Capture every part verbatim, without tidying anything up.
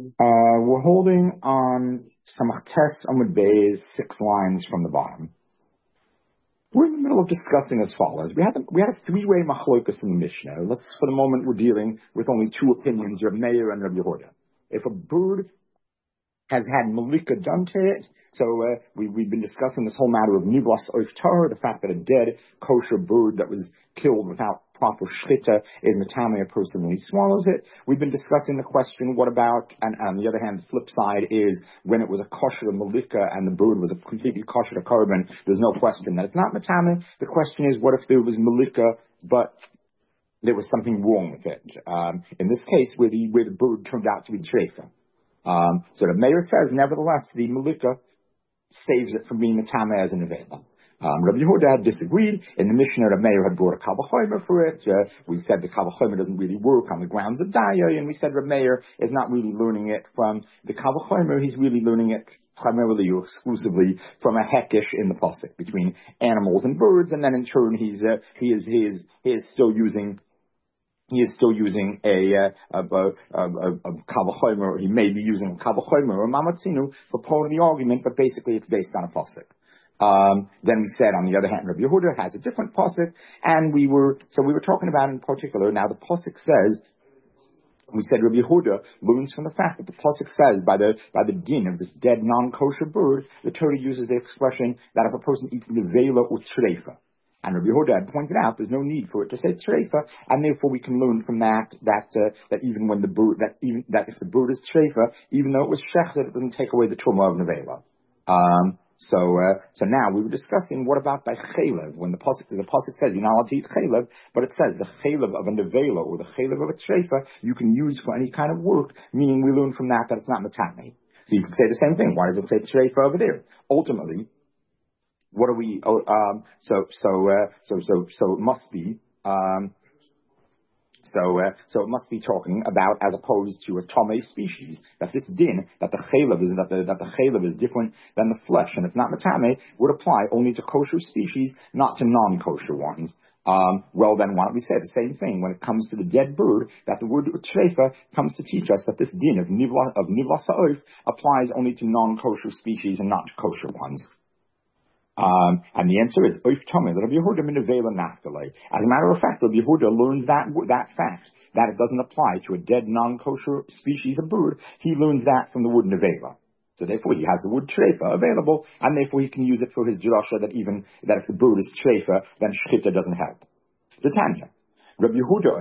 Uh, we're holding on Samach Tes Amud Beis, six lines from the bottom. We're in the middle of discussing as follows. We had a, we had a three-way machlokas in the Mishnah. Let's, for the moment, we're dealing with only two opinions, Reb Meir and Reb Yehuda. If a bird has had malika done to it. So uh, we, we've been discussing this whole matter of nivlas oif tahor, the fact that a dead kosher bird that was killed without proper shchita is metame a person when he swallows it. We've been discussing the question, what about, and, and on the other hand, the flip side is when it was a kosher malika and the bird was a completely kosher carbon, there's no question that it's not metame. The question is, what if there was malika, but there was something wrong with it? Um, in this case, where the, where the bird turned out to be treifa. Um, so the mayor says, nevertheless, the malika saves it from being a tama as an nevela. Um, Rabbi Yehuda had disagreed. In the Mishnah, the mayor had brought a kavachomer for it. Uh, we said the kavachomer doesn't really work on the grounds of daya, and we said Rabbi Meir is not really learning it from the kavachomer. He's really learning it primarily or exclusively from a hekish in the pasuk between animals and birds, and then in turn he's uh, he is he is he is still using. He is still using a uh, a a, a, a kavachomer, or he may be using a kavachomer or mamatzinu for pulling the argument, but basically it's based on a pasuk. Um, then we said, on the other hand, Rabbi Yehuda has a different pasuk, and we were so we were talking about in particular. Now the pasuk says, we said Rabbi Yehuda learns from the fact that the pasuk says by the by the din of this dead non-kosher bird, the Torah uses the expression that if a person eats nevela or treifa. And Rabbi Yehuda had pointed out there's no need for it to say treifa, and therefore we can learn from that that uh, that even when the bird that even that if the bird is treifa, even though it was shechted, it doesn't take away the truma of nevela. Um, so uh, so now we were discussing what about by chalev when the pasuk the pasuk says you're not allowed to eat chalev, but it says the chalev of a nevela or the chalev of a treifa you can use for any kind of work, meaning we learn from that that it's not matame. So you can say the same thing. Why does it say treifa over there? Ultimately, what are we? Oh, um, so so uh, so so so it must be. Um, so uh, so it must be talking about as opposed to a tome species. That this din, that the chalev is that the that the chalev is different than the flesh, and it's not matame, would apply only to kosher species, not to non-kosher ones. Um, well, then why don't we say the same thing when it comes to the dead bird? That the word treifa comes to teach us that this din of nivla of nivla sa'oif applies only to non-kosher species and not to kosher ones. Um, and the answer is oif tamei. Rabbi Yehuda min nevela naftali. As a matter of fact, Rabbi Yehuda learns that that fact that it doesn't apply to a dead non-kosher species of bird. He learns that from the word nevela. So therefore, he has the word treifa available, and therefore he can use it for his drasha that even that if the bird is treifa, then shchita doesn't help. The Tanya. Rabbi Yehuda,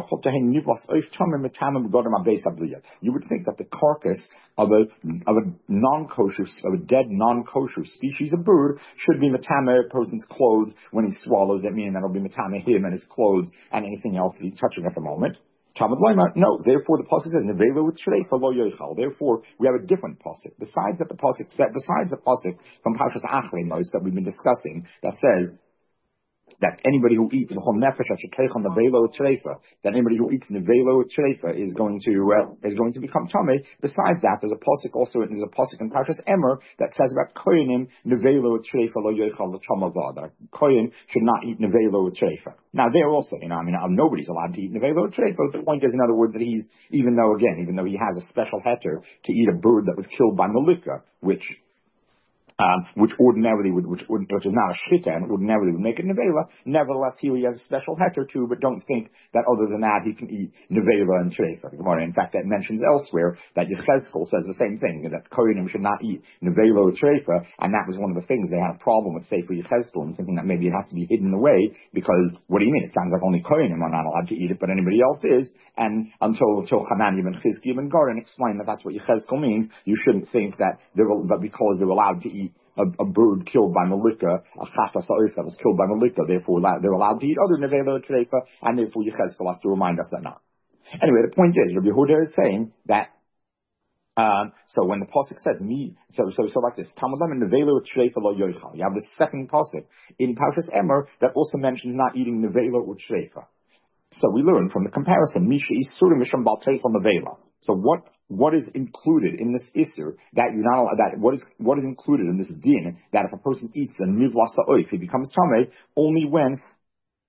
you would think that the carcass of a of a non-kosher, of a dead non-kosher species of bird should be metame a person's clothes when he swallows it, meaning that it'll be metame him and his clothes and anything else that he's touching at the moment. No, therefore the pasuk says nevela with treifa lo yochal. Therefore we have a different pasuk. Besides that, the pasuk said, besides the pasuk from Parshas Achrei that we've been discussing that says that anybody who eats l'chol nefesh should take on the velo treifa, that anybody who eats the velo treifa is going to uh, is going to become tamei. Besides that, there's a pasuk also there's a pasuk in Parshas Emer that says about koyanim nevelo treifa lo yochal l'chama vada. Koyin should not eat nevelo treifa. Now there also, you know, I mean, nobody's allowed to eat nevelo treifa. The point is, in other words, that he's even though again, even though he has a special heter to eat a bird that was killed by malika, which. Um, which ordinarily would, which, which is not a shchita and ordinarily would make it nevela. Nevertheless, here he has a special heter too, but don't think that other than that he can eat nevela and treifa. In fact, that mentions elsewhere that Yechezkel says the same thing, that kohenim should not eat nevela or treifa, and that was one of the things they had a problem with Sefer Yechezkel, and thinking that maybe it has to be hidden away, because what do you mean? It sounds like only kohenim are not allowed to eat it, but anybody else is, and until, until Hanani and Chizkiah and Goren explain that that's what Yechezkel means, you shouldn't think that they're, but because they're allowed to eat A, a bird killed by malika, a chafas ha'oif that was killed by malika, therefore they're allowed to eat other nevela treifa, and therefore Yechezkel has to remind us that not. Anyway, the point is, Rabbi Yehuda is saying that, um, so when the pasuk says, me, so, so, so like this, Tamulam and nevela treifa lo yochal, you have the second pasuk in Parshas Emer that also mentions not eating nevela or treifa. So we learn from the comparison, Misha Isurim Misham Balteif on the Vela. So what what is included in this Isur that you're not that what is what is included in this din that if a person eats a Mivlas Ha'oif, he becomes Tameh only when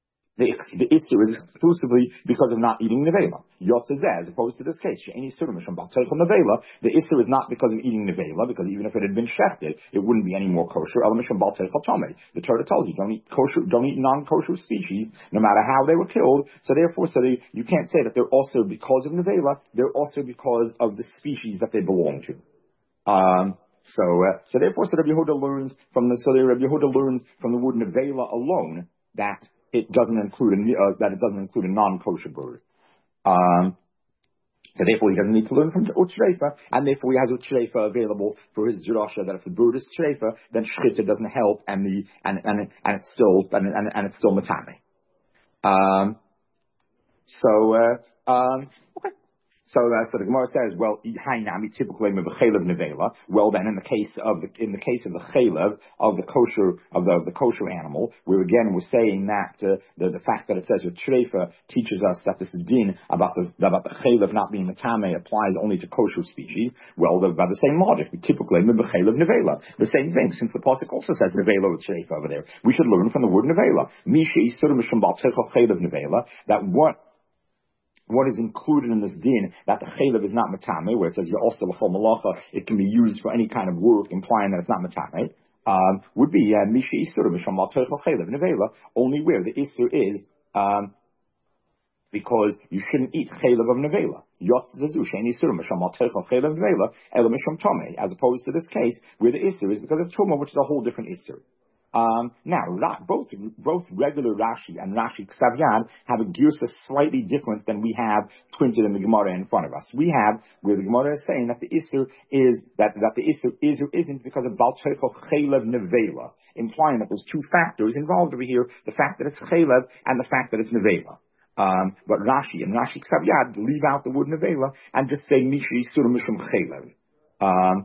The, the issue is exclusively because of not eating nevela. Yotz is there, as opposed to this case. Any surimisham balteichel nevela. The issue is not because of eating nevela, because even if it had been shechted, it wouldn't be any more kosher. Elamisham balteichel tome. The Torah tells you don't eat kosher, don't eat non-kosher species, no matter how they were killed. So therefore, so they, you can't say that they're also because of nevela. They're also because of the species that they belong to. Um, so, uh, so therefore, so Rabbi Yehuda learns from the so Rabbi Yehuda learns from the word nevela alone that it doesn't include a, uh, that it doesn't include a non-kosher bird. Um, so therefore he doesn't need to learn from Utshreifa, and therefore he has Utshreifa available for his drasha that if the bird is Tshreifa, then Shchita doesn't help, and the and and and it's still and and, and it's still Matame. Um, so uh, um, okay. So, uh, so the Gemara says, well, hainami typically mevachelev nevela. Well, then, in the case of the in the case of the chelev of the kosher of the, of the kosher animal, where again we're saying that uh, the the fact that it says your treifa teaches us that this din about the about the chelev not being matame applies only to kosher species. Well, the, by the same logic, we typically mevachelev nevela. The same thing, since the pasuk also says nevela with treifa over there. We should learn from the word nevela. Misha isur mishum bal teichel chelev nevela. That what. What is included in this din that the chelev is not matame, where it says you're also l'chol malacha, it can be used for any kind of work, implying that it's not matame, um, would be misha isur misham al teichel chelev nevela, only where the isur is um, because you shouldn't eat chelev of nevela. Yotz zezu she'en isur misham al teichel chelev nevela ela misham tome, as opposed to this case where the isur is because of tuma, which is a whole different isur. Um, now, both both regular Rashi and Rashi Ksav Yad have a girsa slightly different than we have printed in the Gemara in front of us. We have where the Gemara is saying that the Isser is that that the Isser is or isn't because of Bal Teichel Chelev Nevela, implying that there's two factors involved over here: the fact that it's Chelev and the fact that it's Nevela. Um, but Rashi and Rashi Ksav Yad leave out the word Nevela and just say Mishi Sur Mishum Chelev. Um,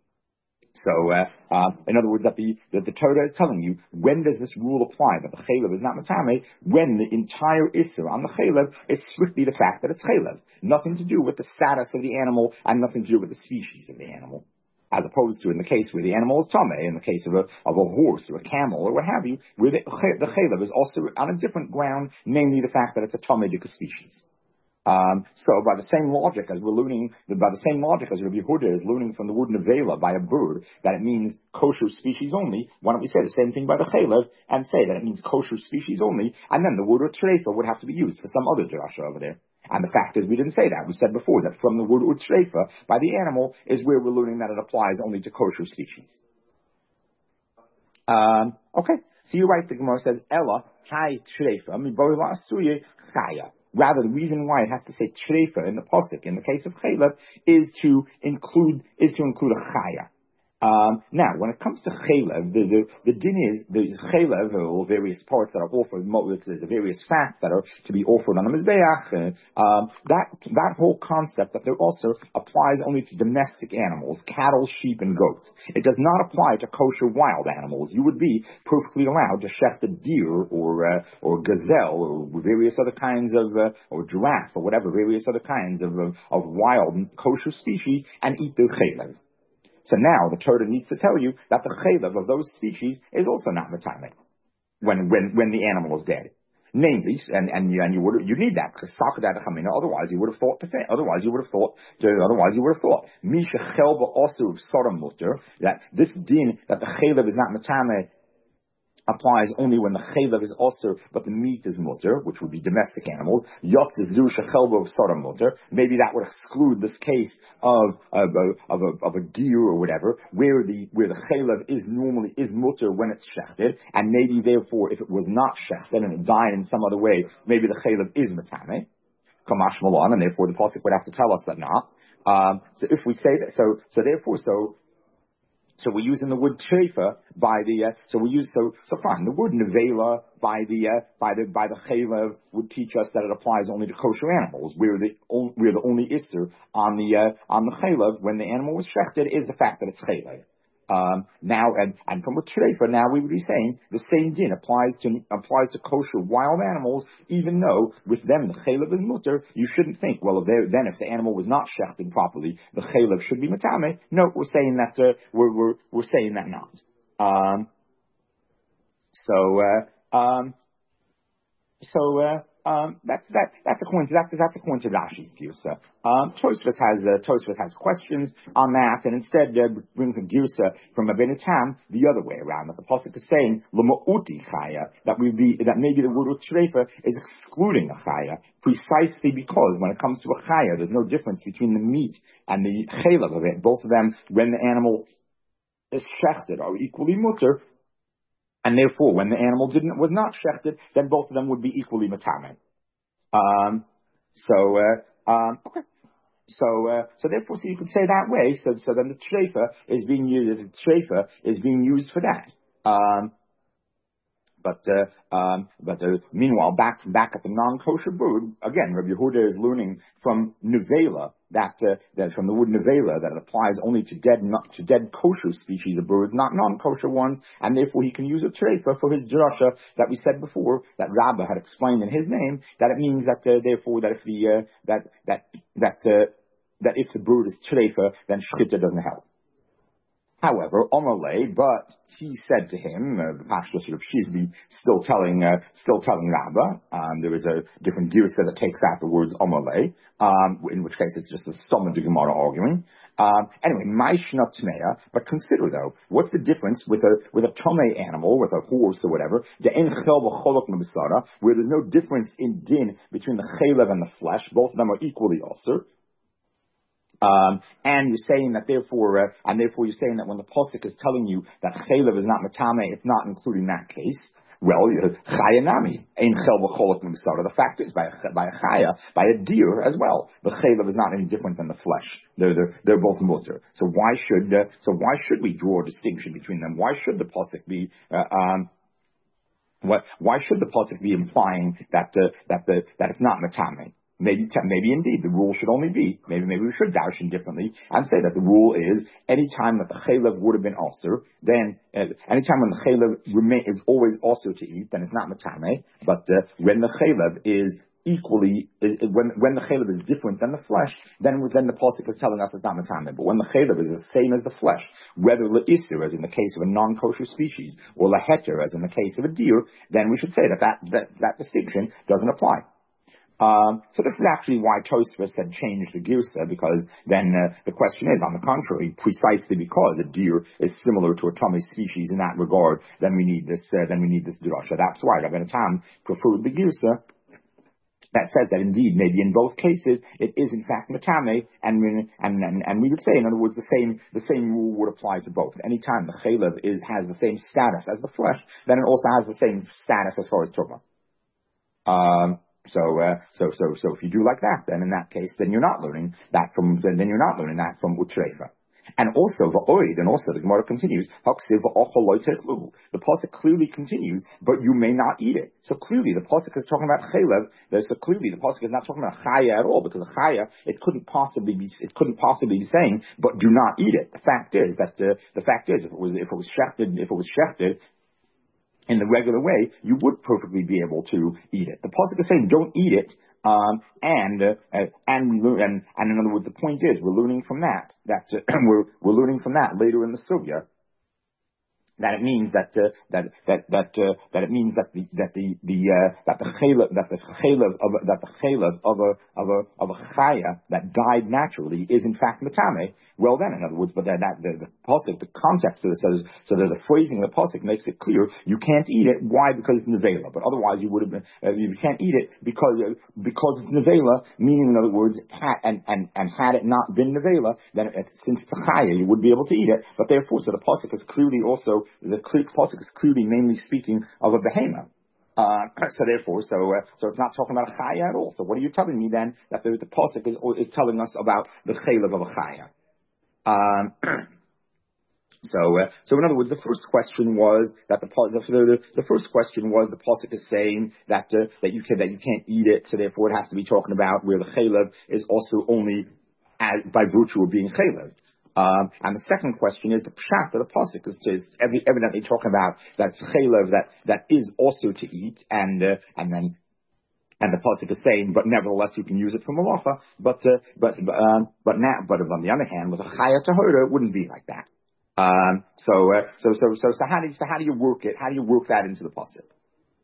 So, uh, uh, in other words, that the, that the Torah is telling you, when does this rule apply, that the chelev is not matame, when the entire issur on the chelev is strictly the fact that it's chelev. Nothing to do with the status of the animal, and nothing to do with the species of the animal. As opposed to in the case where the animal is tame, in the case of a, of a horse or a camel or what have you, where the, the chelev is also on a different ground, namely the fact that it's a tameidic species. Um, so by the same logic as we're learning, by the same logic as Rabbi Yehuda is learning from the word nevela by a bird, that it means kosher species only, why don't we say the same thing by the chelev and say that it means kosher species only, and then the word utreifa would have to be used for some other drasha over there. And the fact is we didn't say that. We said before that from the word utreifa by the animal is where we're learning that it applies only to kosher species. Um, okay, so you're right, the Gemara says, Ella, hi treifa, miboila asuye chaya. Rather, the reason why it has to say treifa in the pasuk in the case of chelev is to include is to include a chaya. Um, now, when it comes to chelev, the, the, the din is, the chelev, or various parts that are offered, the various fats that are to be offered on the mizbeach, uh, um, that, that whole concept that there also applies only to domestic animals, cattle, sheep, and goats. It does not apply to kosher wild animals. You would be perfectly allowed to shecht a deer, or, uh, or gazelle, or various other kinds of, uh, or giraffe, or whatever, various other kinds of, of, of wild kosher species, and eat their chelev. So now the Torah needs to tell you that the chelev of those species is also not matame when when when the animal is dead. Namely, and and you, and you would you need that because otherwise you would have thought to think. Otherwise you would have thought. To, otherwise you would have thought misha chelba also soram mutter, that this din that the chelev is not matame applies only when the chelev is also, but the meat is mutter, which would be domestic animals. Yotz is du shechelba of soram mutter. Maybe that would exclude this case of of a, of a of a deer or whatever, where the where the chelev is normally is mutter when it's shechted, and maybe therefore if it was not shechted and it died in some other way, maybe the chelev is matame, kamash malan, and therefore the pasuk would have to tell us that not. Um, so if we say that, so so therefore so. So we're using the word treifa by the, uh, so we use, so, so fine, the word nevela by the, uh, by the, by the chelev would teach us that it applies only to kosher animals, where the, where the only isser on the, uh, on the chelev when the animal was shechted is the fact that it's chelev. Um, now, and, and from a treifa, now we would be saying the same din applies to, applies to kosher wild animals, even though with them the chelev is mutter. You shouldn't think, well, if then if the animal was not shechted properly, the chelev should be matame. No, we're saying that, uh, we're, we're, we're saying that not. Um, so, uh, um, So uh, um, that's that that's according to that's that's according to Rashi's Girsa. Um, Tosfos has uh, Tosfos has questions on that, and instead uh, brings a Girsa from Rabbeinu Tam the other way around. That the pasuk is saying l'ma'uti chaya, that we be that maybe the word utreifa is excluding a chaya precisely because when it comes to a chaya, there's no difference between the meat and the chelav of it. Both of them, when the animal is shechted, are equally mutter. And therefore, when the animal didn't was not shechted, then both of them would be equally matame. Um, so, uh, um, okay. So, uh, so therefore, so you could say that way. So, so then the treifa is being used. The treifa is being used for that. Um, But uh, um, but uh, meanwhile, back back at the non-kosher bird again, Rabbi Yehuda is learning from nevela that uh, that from the word nevela that it applies only to dead not to dead kosher species of birds, not non-kosher ones, and therefore he can use a treifa for his drasha that we said before that Rabbah had explained in his name, that it means that uh, therefore that if the uh, that that that uh, that if the bird is treifa, then shchita doesn't help. However, Omalei, but he said to him, uh, the Pashto sort of Shizbi, still telling, uh, still telling Rabbah, um, there is a different girsa that takes out the words Omalei, um, in which case it's just a stomach Gemara arguing. Um, anyway, Maishna Tmeya, but consider though, what's the difference with a, with a Tomei animal, with a horse or whatever, the En Chel V'Cholok Nebesara, where there's no difference in din between the Chelev and the flesh, both of them are equally also. Um, and you're saying that therefore, uh, and therefore you're saying that when the pasuk is telling you that chaylev is not matame, it's not including that case. Well, chaya nami ein chel v'cholok m'bisara. The fact is, by a, by a chaya, by a deer as well, the chaylev is not any different than the flesh. They're they're, they're both mutter. So why should uh, so why should we draw a distinction between them? Why should the pasuk be uh, um, what? Why should the pasuk be implying that uh, that the that it's not matame? Maybe, maybe indeed the rule should only be, maybe, maybe we should darshan differently and say that the rule is any time that the chaylev would have been also, then uh, any time when the chaylev remain is always also to eat, then it's not matame. But uh, when the chaylev is equally, is, when when the chaylev is different than the flesh, then then the pasuk is telling us it's not matame. But when the chaylev is the same as the flesh, whether le'isur as in the case of a non-kosher species or leheter as in the case of a deer, then we should say that that that, that distinction doesn't apply. Um, so this is actually why Tosfos had changed the girsa, because then uh, the question is, on the contrary, precisely because a deer is similar to a tummy species in that regard, then we need this. Uh, then we need this drasha. That's why Rabbeinu Tam preferred the girsa that says that indeed, maybe in both cases, it is in fact matame, and and and, and we would say, in other words, the same the same rule would apply to both. Anytime the chaylev is has the same status as the flesh, then it also has the same status as far as turma. Um, So, uh, so, so, so if you do like that, then in that case, then you're not learning that from, then, then you're not learning that from Utreifa. And also, va'oid, and also the Gemara continues, the pasuk clearly continues, but you may not eat it. So clearly the pasuk is talking about chaylev, so clearly the pasuk is not talking about chaya at all, because a chaya, it couldn't possibly be, it couldn't possibly be saying, but do not eat it. The fact is that, uh, the fact is, if it was, if it was shechted, if it was shechted, in the regular way, you would perfectly be able to eat it. The pasuk is saying, don't eat it, um, and, uh, and we learn, and, and in other words, the point is, we're learning from that, that, uh, we're, we're learning from that later in the sugya, that it means that uh, that that that uh, that it means that the that the the uh, that the chaylev that the chaylev of a, that the chaylev of a of a of a chaya that died naturally is in fact matame. Well, then, in other words, but that, that the, the pasuk, the context of the so that the phrasing of the pasuk makes it clear you can't eat it. Why? Because it's nevela. But otherwise, you would have been uh, you can't eat it because uh, because it's nevela. Meaning, in other words, had, and and and had it not been nevela, then it, since it's a chaya, you would be able to eat it. But therefore, so the pasuk is clearly also the pasuk is clearly mainly speaking of a behemoth. Uh, so therefore, so uh, so it's not talking about a chaya at all. So what are you telling me then that the, the pasuk is is telling us about the chaylev of a chaya? Um, so uh, so in other words, the first question was that the the, the, the first question was the pasuk is saying that uh, that you can that you can't eat it. So therefore, it has to be talking about where the chaylev is also only as, by virtue of being chaylev. Um, and the second question is the pshat of the pasuk is, is evidently talking about that chaylev that that is also to eat, and uh, and then and the pasuk is saying, but nevertheless you can use it for malacha. But uh, but um, but now, but on the other hand, with a chaya tahora, it wouldn't be like that. Um, so uh, so so so so how do you, so how do you work it? How do you work that into the pasuk?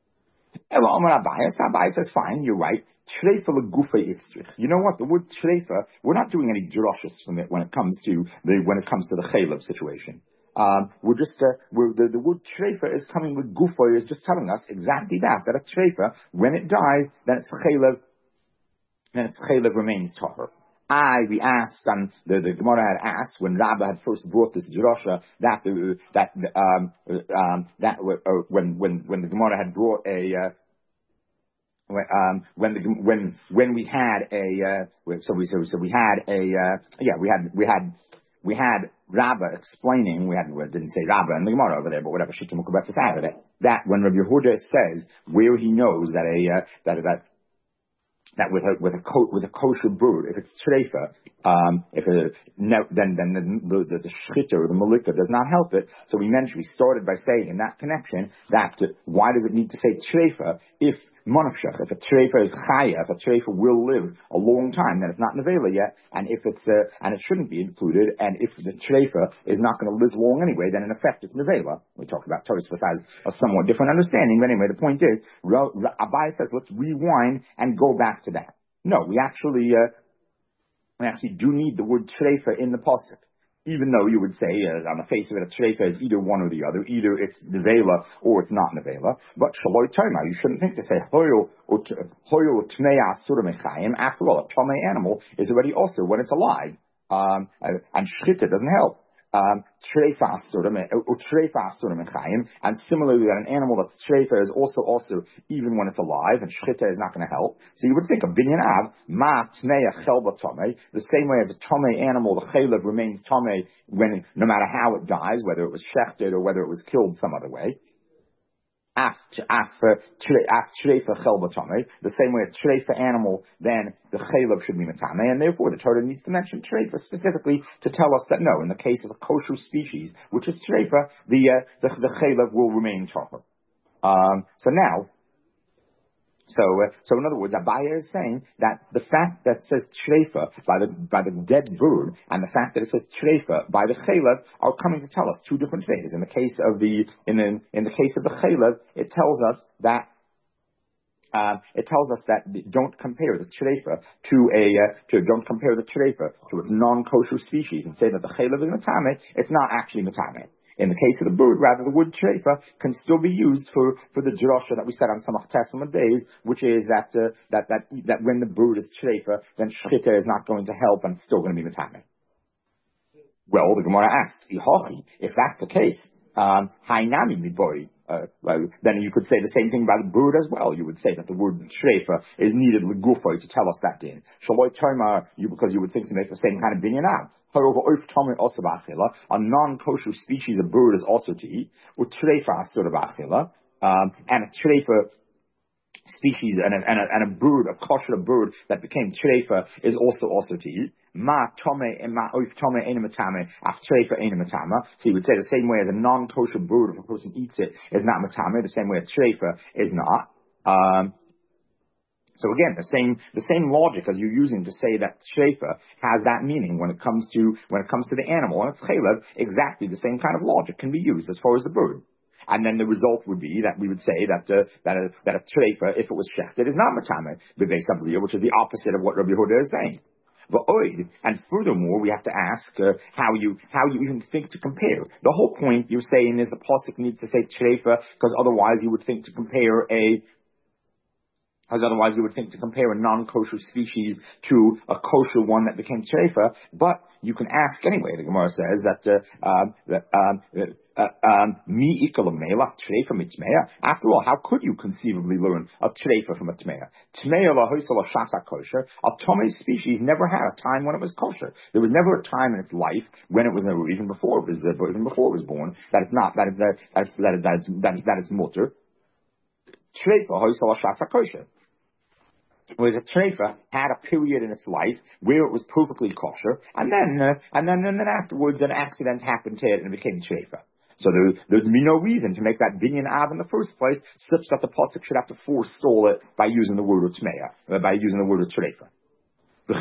Abai says, fine, you're right. Treifa legufa itzrich. You know what? The word treifa, we're not doing any drushes from it when it comes to the when it comes to the chaylev situation. Um, we're just uh, we're, the, the word treifa is coming with gufa, is just telling us exactly that. That a treifa, when it dies, then it's chaylev, then its chaylev remains tahor. I, we asked, and the, the Gemara had asked when Rabbah had first brought this drasha that uh, that um, um, that uh, when when when the Gemara had brought a uh, when, um, when the when when we had a uh, so we so, so we had a uh, yeah we had we had we had Rabbah explaining, we had well, didn't say Rabbah in the Gemara over there, but whatever, Shittim Mukabetz out it, that when Rabbi Yehuda says where he knows that a uh, that that that with a with a co- with a kosher brood, if it's treifa, um, if it, no, then then the the, the shchita or the malika does not help it. So we mentioned we started by saying in that connection that uh, why does it need to say treifa if monafshach, if a treifa is chaya, if a treifa will live a long time, then it's not nevela yet, and if it's uh, and it shouldn't be included, and if the treifa is not going to live long anyway, then in effect it's nevela. We talked about Tosfos has a somewhat different understanding, but anyway, the point is, Abai says let's rewind and go back to that. No, we actually uh, we actually do need the word treifa in the pasuk. Even though you would say, uh, on the face of it, a treifa is either one or the other. Either it's nevela or it's not nevela. But shaloi toima, you shouldn't think to say, hoyo hoyo tmei asura mechayim. After all, a tomei animal is already also when it's alive. Um, and shchita doesn't help. Um, treifa asura mechayim. And similarly, that an animal that's treifa is also also even when it's alive, and shchita is not going to help. So you would think of binyan av, ma tmei chelba tomei, the same way as a tomei animal, the chaylev remains tomei when, no matter how it dies, whether it was shechted or whether it was killed some other way. Af treifa chelba tomei, the same way a treifa animal, then the chaylev should be matame, and therefore the Torah needs to mention treifa specifically to tell us that no, in the case of a kosher species, which is treifa, the uh, the, the chaylev will remain tahor. Um, so now. So, uh, so in other words, Abaya is saying that the fact that it says treifa by the by the dead bird and the fact that it says treifa by the chaylev are coming to tell us two different things. In the case of the in the in the case of the chaylev, it tells us that uh, it tells us that don't compare the treifa to a uh, to don't compare the treifa to a non-kosher species and say that the chaylev is matame. It's not actually matame. In the case of the bird, rather, the word treifa can still be used for, for the drasha that we said on Samach Testament days, which is that, uh, that, that, that when the bird is treifa, then shchita is not going to help and it's still going to be matame. Well, the Gemara asks, if that's the case, um, hainami mibori, uh, well, then you could say the same thing about the bird as well. You would say that the word treifa is needed with gufo to tell us that din. Shaloi toima, you, because you would think to make the same kind of binyan out. However, a non-kosher species of bird is also to eat. Or treifa asur b'achila, um, and a treifa species and a, and a, and a bird, a kosher bird that became treifa is also also to eat. Ma tome and ma oif tome enematame af treifa enematama. So you would say the same way as a non-kosher bird, if a person eats it, is not matame. The same way a treifa is not. Um, So again, the same the same logic as you're using to say that treifa has that meaning when it comes to when it comes to the animal and it's chaylev, exactly the same kind of logic can be used as far as the bird. And then the result would be that we would say that uh, that a, that a treifa, if it was shechted, is not matame b'beis habliya, which is the opposite of what Rabbi Yehuda is saying. But oid, and furthermore, we have to ask uh, how you how you even think to compare. The whole point you're saying is the pasuk needs to say treifa because otherwise you would think to compare a Because otherwise you would think to compare a non-kosher species to a kosher one that became treifa, but you can ask anyway. The Gemara says that uh, um, that um, uh, mi ikalam melach treifa mitmeya. After all, how could you conceivably learn a treifa from a tmeya? Tmeya lahoisala shasa kosher. A tomei species never had a time when it was kosher. There was never a time in its life when it was never, even before it was uh, even before it was born, that it's not that it's that it's that it's that it's, that it's, that it's mutter. Treifa hoisala shasa kosher. Whereas a treifa had a period in its life where it was perfectly kosher, and then uh, and then and then afterwards an accident happened to it and it became treifa. So there there'd be no reason to make that binyan av in the first place, such that the pasuk should have to forestall it by using the word of tmeya, uh, by using the word of treifa. So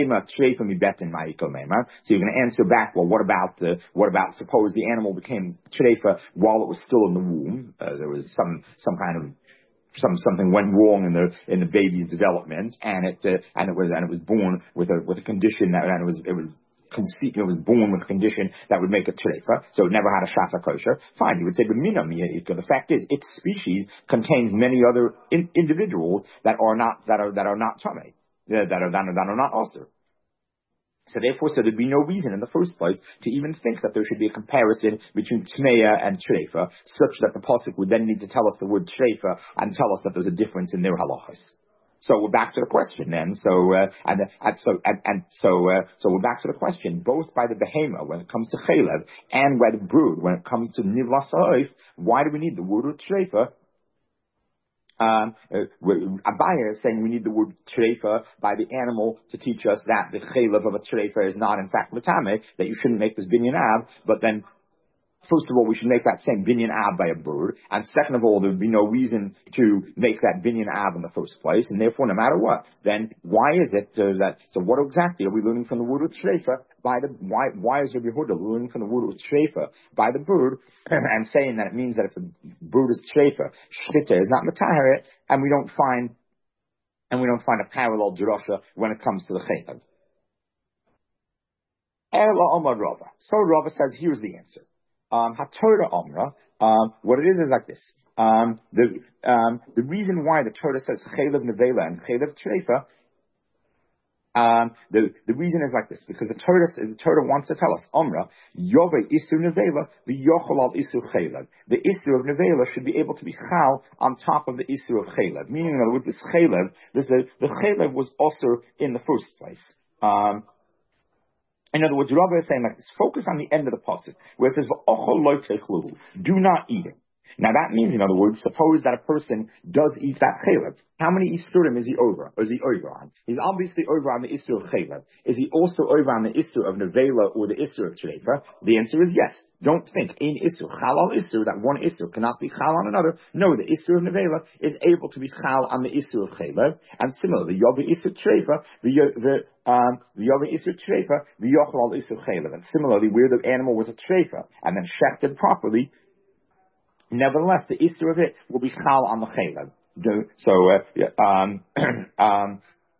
you're going to answer back, well, what about the, what about, suppose the animal became treifa while it was still in the womb? Uh, there was some, some kind of some something went wrong in the in the baby's development, and it uh, and it was and it was born with a with a condition that and it was it was conceived, it was born with a condition that would make it treifa, so it never had a shasa kosher. Fine, you would say, but mina miya'ika. The fact is, its species contains many other in, individuals that are not that are that are not tamei, that are that are, that are not also. So therefore, so there'd be no reason in the first place to even think that there should be a comparison between Tmeya and Treifa, such that the pasuk would then need to tell us the word Treifa and tell us that there's a difference in their halachas. So we're back to the question then. So uh, and, and so and, and so uh, so we're back to the question. Both by the behema when it comes to chalev and by the brood when it comes to nivlas ha'oif, why do we need the word Treifa? Um, uh, Abaya is saying we need the word treifa by the animal to teach us that the chaylev of a treifa is not in fact matame, that you shouldn't make this binyan av, but then first of all, we should make that same binyan ab by a bird, and second of all, there would be no reason to make that binyan ab in the first place, and therefore, no matter what, then why is it uh, that? So, what exactly are we learning from the word of treifa by the? Why why is Rabbi Yehuda learning from the word of treifa by the bird and saying that it means that if the bird is treifa, shchita is not mataharet, and we don't find and we don't find a parallel drasha when it comes to the chaylev. Ela Omar Rava. So Rava says, here's the answer. Um, HaTorah Omra, um, what it is is like this. Um, the, um, the reason why the Torah says Chaylev Nevela and Chaylev Treifa, um, the, the reason is like this, because the Torah, the Torah wants to tell us, Omra, Yove Isur Nevela, the Yochel al Isur Chaylev. The Isur of Nevela should be able to be Chal on top of the Isur of Chaylev. Meaning, in other words, this Chaylev, this, the, the Chaylev was also in the first place. Um, In other words, Rava is saying like this, focus on the end of the pasuk, where it says, do not eat it. Now that means, in other words, suppose that a person does eat that chaylev. How many isurim is he over? Or is he over on? He's obviously over on the isur of chaylev. Is he also over on the isur of nevela or the isur of treifa? The answer is yes. Don't think, in isur, halal isur, that one isur cannot be chal on another. No, the isur of nevela is able to be chal on the isur of chaylev. And similarly, the yovi isur treifa, the, the, um, the yovi isur treifa, the yochal isur chaylev. And similarly, where the animal was a treifa, and then shechted properly, nevertheless, the Easter of it will be chal on the chaylev. So, uh, um, um,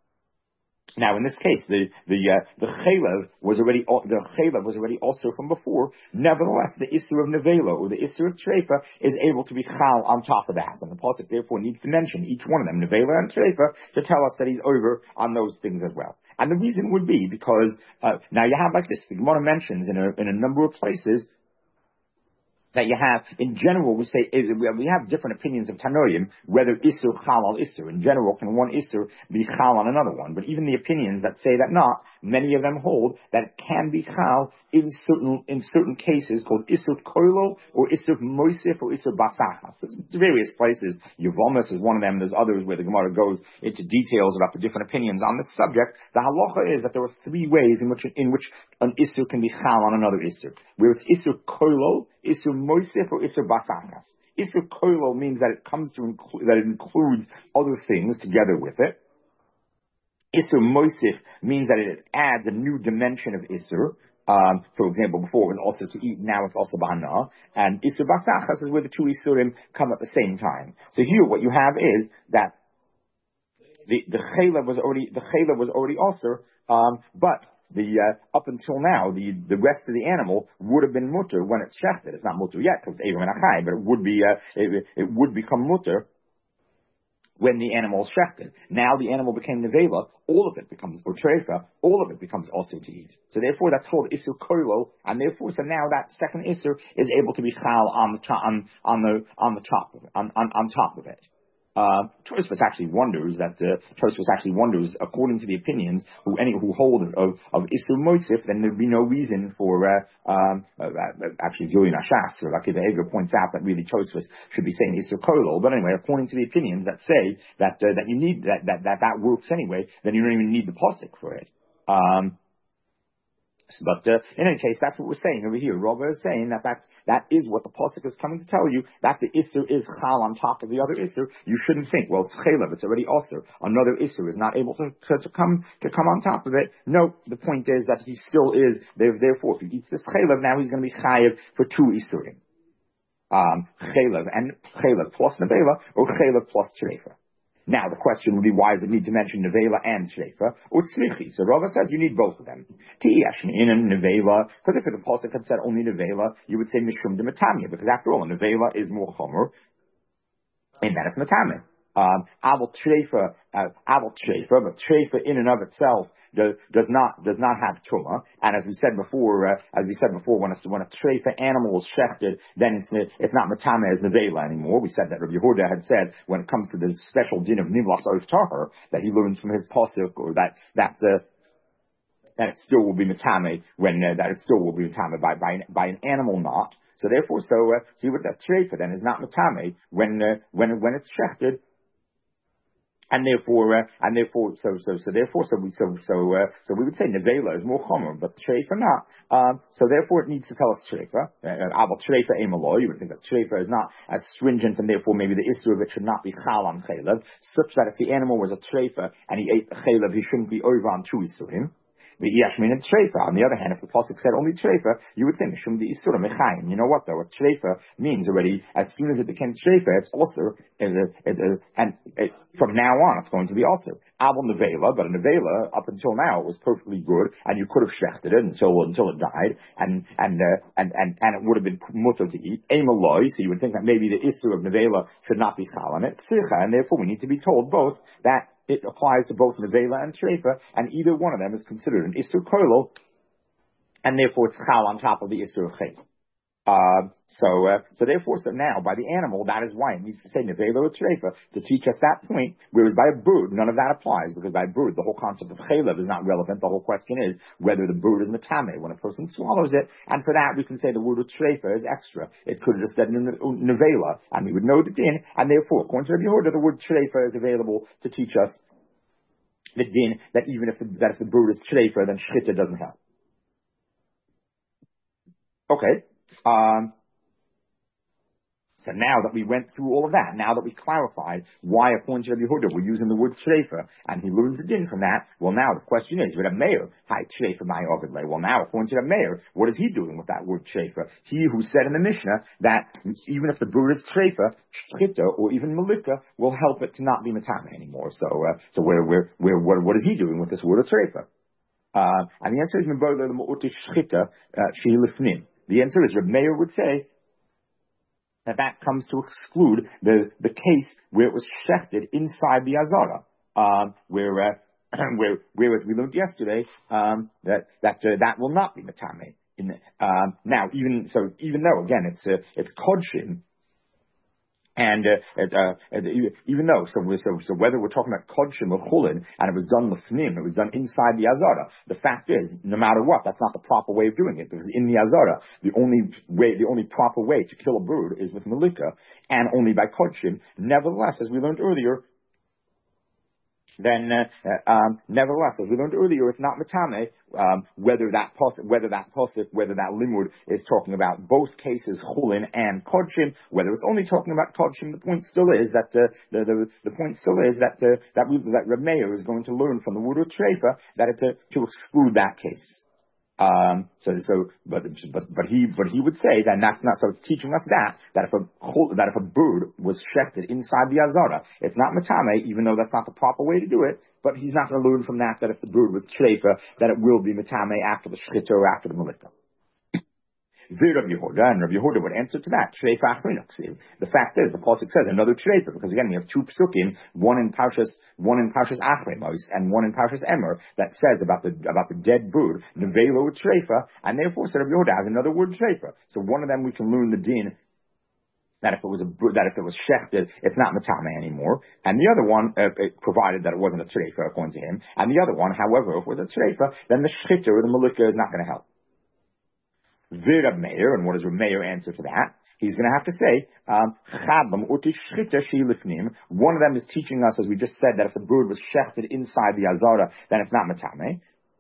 now in this case, the the uh, the chaylev was already the chaylev was already also from before. Nevertheless, the Easter of nevela or the Easter of treifa is able to be chal on top of that, and the pasuk therefore needs to mention each one of them, nevela and treifa, to tell us that he's over on those things as well. And the reason would be because uh, now you have like this. The Gemara mentions in a in a number of places that you have, in general, we say, we have different opinions of Tanoim, whether Isur Chal al Isur. In general, can one Isur be Chal on another one? But even the opinions that say that not, many of them hold that it can be Chal in certain, in certain cases called Isur Koilo, or Isur Moisif, or Isur Basachas. There's various places. Yevomis is one of them. There's others where the Gemara goes into details about the different opinions on this subject. The halacha is that there are three ways in which, in which an Isur can be Chal on another Isur. Where it's Isur Koilo, Isur Moisif, or Isur Basachas. Isur Koilo means that it comes to include, that it includes other things together with it. Isur Moisif means that it adds a new dimension of Isur. Um, for example, before it was also to eat, now it's also Bahana. And Isur Basachas is where the two Isurim come at the same time. So here what you have is that the, the Chaylev was already, the Chaylev was already also, um, but The uh, up until now, the the rest of the animal would have been mutter when it's shechted. It's not mutter yet because it's Eirim and Achai, but it would be uh, it, it would become mutter when the animal is shechted. Now the animal became nevela, all of it becomes or treifa, all of it becomes also to eat. So therefore, that's called isur koilo, and therefore, so now that second isur is able to be chal on the top on on the on the top of it, on on, on top of it. Uh, Tosfos actually wonders that uh, Tosfos actually wonders, according to the opinions who any who hold of of Isur Moisif, then there'd be no reason for uh, um, uh, actually Julian Ashas or Akiva Eger points out that really Tosfos should be saying Isur Koilo. But anyway, according to the opinions that say that uh, that you need that, that that that works anyway, then you don't even need the pasuk for it. Um, But uh, in any case, that's what we're saying over here. Rava is saying that that's, that is what the pasuk is coming to tell you, that the Isser is Chal on top of the other Isser. You shouldn't think, well, it's Chalev, it's already Osir. Another Isser is not able to, to, to come to come on top of it. No, the point is that he still is, therefore, if he eats this Chalev, now he's going to be Chayev for two Issurim. um, chelev and chelev plus nevela, or chelev plus treifa. Now the question would be, why does it need to mention nevela and treifa or tzrichi? So Rava says you need both of them. Ti yashmin and nevela, because if the pasuk had said only nevela, you would say mishum de matamia, because after all, a nevela is more chomer, and that it's matamia. Um, Aval treifa, uh, aval treifa, but treifa in and of itself does, does not does not have truma. And as we said before, uh, as we said before, when a when a treifa animal is shechted, then it's it's not matame as nevela anymore. We said that Rabbi Yehuda had said when it comes to the special din of nivlas of tahar that he learns from his pasuk, or that that. Uh, that it still will be matame when uh, that it still will be matame by by an, by an animal not. So therefore, so uh, see what that treifa then is not matame when uh, when when it's shechted. And therefore, uh, and therefore, so so so therefore, so we so so uh, so we would say nevela is more chomer, but treifa not. Um, so therefore, it needs to tell us treifa. Aval treifa emaloy. You would think that treifa is not as stringent, and therefore maybe the issue of it should not be chal on chalev, such that if the animal was a treifa and he ate the chalev, he shouldn't be over on two isurim. The yashmin and treifa. On the other hand, if the pasuk said only treifa, you would say mishum the isura mechayim. You know what though? What treifa means already, as soon as it became treifa, it's also it's a, it's a, and it, from now on it's going to be also abel nevela. But a nevela up until now it was perfectly good, and you could have shechted it until until it died, and and uh, and and and it would have been mutter to eat. Emaloi. So you would think that maybe the issue of nevela should not be chal on it, and therefore we need to be told both that it applies to both nevela and treifa, and either one of them is considered an isur koilo, and therefore it's chal on top of the isur of chet. Uh, so, uh, so therefore, so now by the animal, that is why it needs to say nevela or treifa to teach us that point. Whereas by a bird, none of that applies, because by a bird, the whole concept of chelev is not relevant. The whole question is whether the bird is matame when a person swallows it, and for that we can say the word of treifa is extra. It could have just said nevela, and we would know the din, and therefore, according to Rabbi Yehuda, the word treifa is available to teach us the din that even if the, that if the bird is treifa, then shchita doesn't help. Okay. Um, so now that we went through all of that, now that we clarified why according to Rabbi Yehuda we're using the word treifa, and he learns the din from that, well now the question is, with a mayor, hi treifa my ovidle. Well now according to the mayor, what is he doing with that word treifa? He who said in the Mishnah that even if the bird is treifa, shchita or even malika will help it to not be matame anymore. So, uh, so where, where, where, what, what is he doing with this word of treifa? Uh, and the answer is uh, the answer is Reb Meir would say that that comes to exclude the, the case where it was shechted inside the azara, um, where, uh, where, whereas we learned yesterday, um, that, that, uh, that will not be matame. In, um, now, even, so even though, again, it's, uh, it's kodshin, and, uh, uh, uh, even though, so, so, so whether we're talking about kodshim or chulin, and it was done lefnim, it was done inside the azara, the fact is, no matter what, that's not the proper way of doing it, because in the azara, the only way, the only proper way to kill a bird is with malika, and only by kodshim. Nevertheless, as we learned earlier, then, uh, um, nevertheless, as we learned earlier, it's not matame, um, whether that posik, whether that posik, whether that limud is talking about both cases, chulin and kodshim, whether it's only talking about kodshim, the point still is that, uh, the, the, the point still is that, uh, that we, that Reb Meir is going to learn from the word of treifa that it's uh, to exclude that case. Um, so, so, but, but, but he, but he would say that that's not, so it's teaching us that, that if a, that if a bird was shechted inside the azara, it's not matame, even though that's not the proper way to do it, but he's not going to learn from that that if the bird was treifa, that it will be matame after the shchita or after the malika. Rabbi Yehuda, and Rabbi Yehuda would answer to that. Treifa achrinuksiv. The fact is, the pasuk says another treifa, because again we have two psukim, one in Parshas, one in Parshas Achremos, and one in Parshas Emer, that says about the about the dead bird, nevelo treifa, and therefore, so Rabbi Yehuda has another word treifa. So one of them we can learn the din that if it was a that if it was shechted, it's not matame anymore, and the other one, uh, provided that it wasn't a treifa according to him, and the other one, however, if it was a treifa, then the shchita or the malika is not going to help. Vir Meir, and what does Reb Meir answer to that? He's going to have to say, um, one of them is teaching us, as we just said, that if the bird was shechted inside the azara, then it's not matame.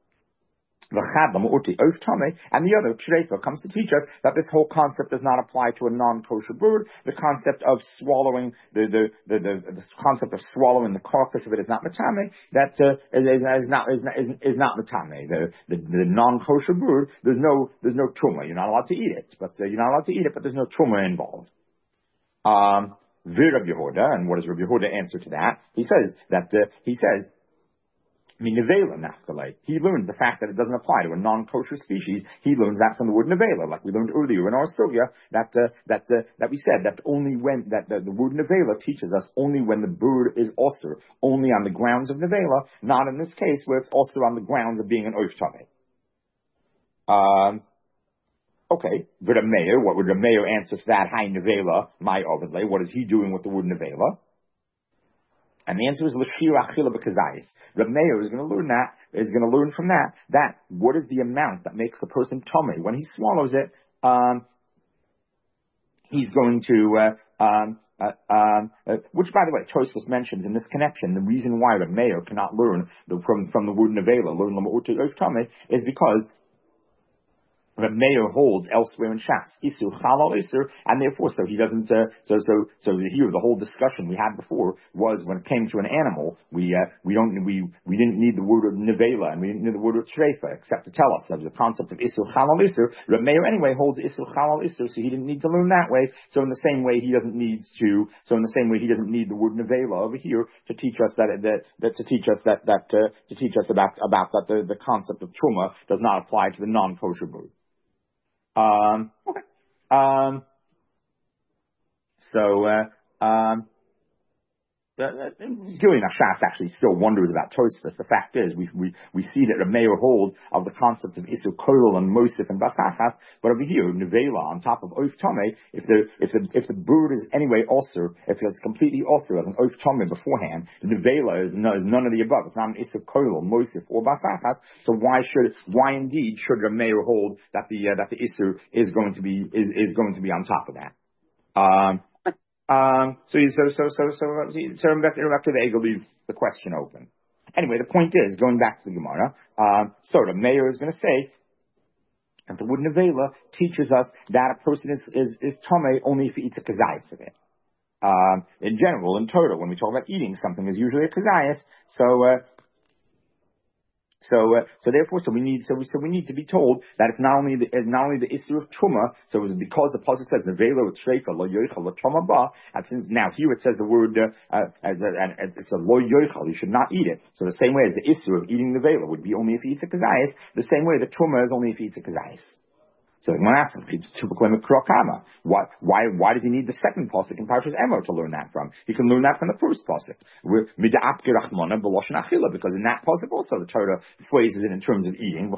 And the other, treifa, comes to teach us that this whole concept does not apply to a non-kosher bird. The concept of swallowing, the, the, the, the, the concept of swallowing the carcass of it is not matame. That uh, is, is not is not is, is not matame. The, the the non-kosher bird, there's no there's no truma. You're not allowed to eat it, but uh, you're not allowed to eat it, but there's no truma involved. Um, Vir Rabbi Yehuda, and what does Rabbi Yehuda answer to that? He says that uh, he says, I mean, nevela nafkalei. He learned the fact that it doesn't apply to a non-kosher species. He learned that from the word nevela, like we learned earlier in our sugya that uh, that uh, that we said that only when that the, the word nevela teaches us only when the bird is osur, only on the grounds of nevela, not in this case where it's also on the grounds of being an oif tameh. Um. Okay, but a mayor, what would a mayor answer to that? Hi nevela, my ovidle. What is he doing with the word nevela? And the answer is l'shir achila b'kazayis. Reb Meir is going to learn that, is going to learn from that, that what is the amount that makes the person tummy? When he swallows it, um, he's going to, uh, um, uh, um, uh, which by the way, Tosfos mentions in this connection, the reason why Reb Meir cannot learn the, from, from the word nevela, learn l'ma'ut oif tummy, is because Reb Meir holds elsewhere in Shas Isur Chalal Isur, and therefore, so he doesn't. Uh, so, so, so here, the whole discussion we had before was when it came to an animal, we uh, we don't we we didn't need the word of nevela and we didn't need the word of treifa except to tell us of the concept of Isur Chalal Isur. Reb Meir anyway holds Isur Chalal Isur, so he didn't need to learn that way. So in the same way, he doesn't need to. So in the same way, he doesn't need the word nevela over here to teach us that that, that to teach us that that uh, to teach us about about that the, the concept of truma does not apply to the non-kosher bird. Um, okay. Um, so, uh, um, Uh, Gillian Ashas actually still wonders about Tosfos. The fact is, we we we see that Reb Meir holds of the concept of Isur Koil and Mosif and Basachas, but over here, Nevela on top of Oif Tomei, if the if the if the bird is anyway also, if it's completely also as an Oif Tomei beforehand, Nevela is, no, is none of the above. It's not an Isur Koil, Mosif, or Basachas. So why should why indeed should Reb Meir hold that the uh, that the Isur is going to be is is going to be on top of that? Um, Um, so, so, so, so, so, so, Rebecca the Egel leaves the question open. Anyway, the point is, going back to the Gemara, um, so the mayor is going to say that the word nevela teaches us that a person is, is, is tame only if he eats a kazayas of it. Um, in general, in Torah, when we talk about eating something, is usually a kazayas, so, uh, So, uh, so therefore, so we need, so we, so we need to be told that it's not only the, it's not only the issue of truma. So because the pasuk says nevela with shreika lo yoichal lo truma ba, and since now here it says the word uh, uh, as a, and it's a lo yoichal, you should not eat it. So the same way as the issue of eating nevela would be only if he eats a kazayis, the same way the truma is only if he eats a kazayis. So the Gemara asks, why, why, why does he need the second pasuk in Parshas Emor to learn that from? He can learn that from the first pasuk. Because in that pasuk also the Torah phrases it in terms of eating.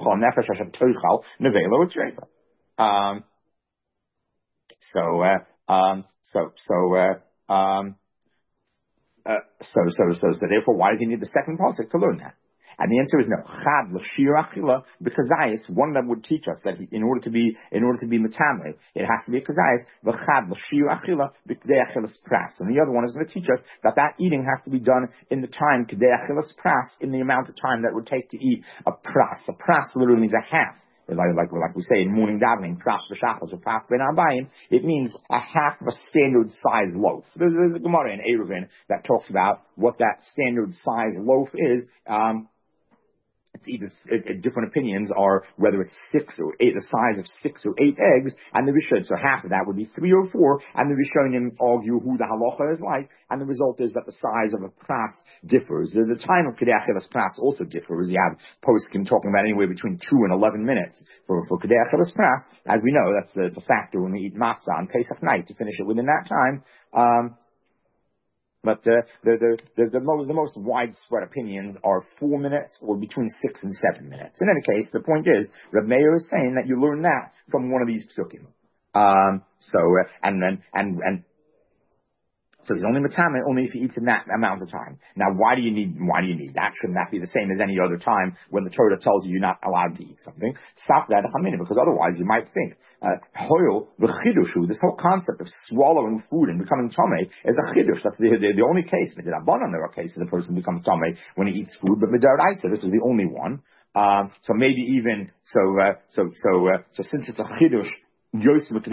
Um, so, uh, um, so, so, uh, um, uh, so, so, so, so therefore, why does he need the second pasuk to learn that? And the answer is no. Chad l'shir achila, because Zayis, one of them would teach us that he, in order to be in order to be metame, it has to be a kazayis. V'chad l'shir achila b'kdei achilas pras, and the other one is going to teach us that that eating has to be done in the time kdei achilas pras, in the amount of time that it would take to eat a pras. A pras literally means a half. Like, like, like we say in morning davening, pras b'shachos or pras ben arbayin, it means a half of a standard size loaf. There's a Gemara in Eruvin that talks about what that standard size loaf is. Um, It's either uh, different opinions are whether it's six or eight, the size of six or eight eggs, and the Rishonim, so half of that would be three or four, and the Rishonim argue who the halacha is like, and the result is that the size of a pras differs. The, the time of Kedei Achilas pras also differs. You have poskim talking about anywhere between two and eleven minutes for, for Kedei Achilas pras. As we know, that's, that's a factor when we eat matzah on Pesach night to finish it within that time. Um, But uh, the, the, the, the, most, the most widespread opinions are four minutes or between six and seven minutes. In any case, the point is, Reb Meir is saying that you learn that from one of these psukim. Um, so, uh, and then, and, and, so he's only matame only if he eats in that amount of time. Now, why do you need, why do you need that? Shouldn't that be the same as any other time when the Torah tells you you're not allowed to eat something? Stop that, because otherwise you might think, uh, hoil, the chidushu, this whole concept of swallowing food and becoming tame is a chidush. That's the, the, the only case, but there are cases the person becomes tame when he eats food, but midaraisa, this is the only one. Um, so maybe even, so, uh, so, so, uh, so since it's a chidush, maybe he should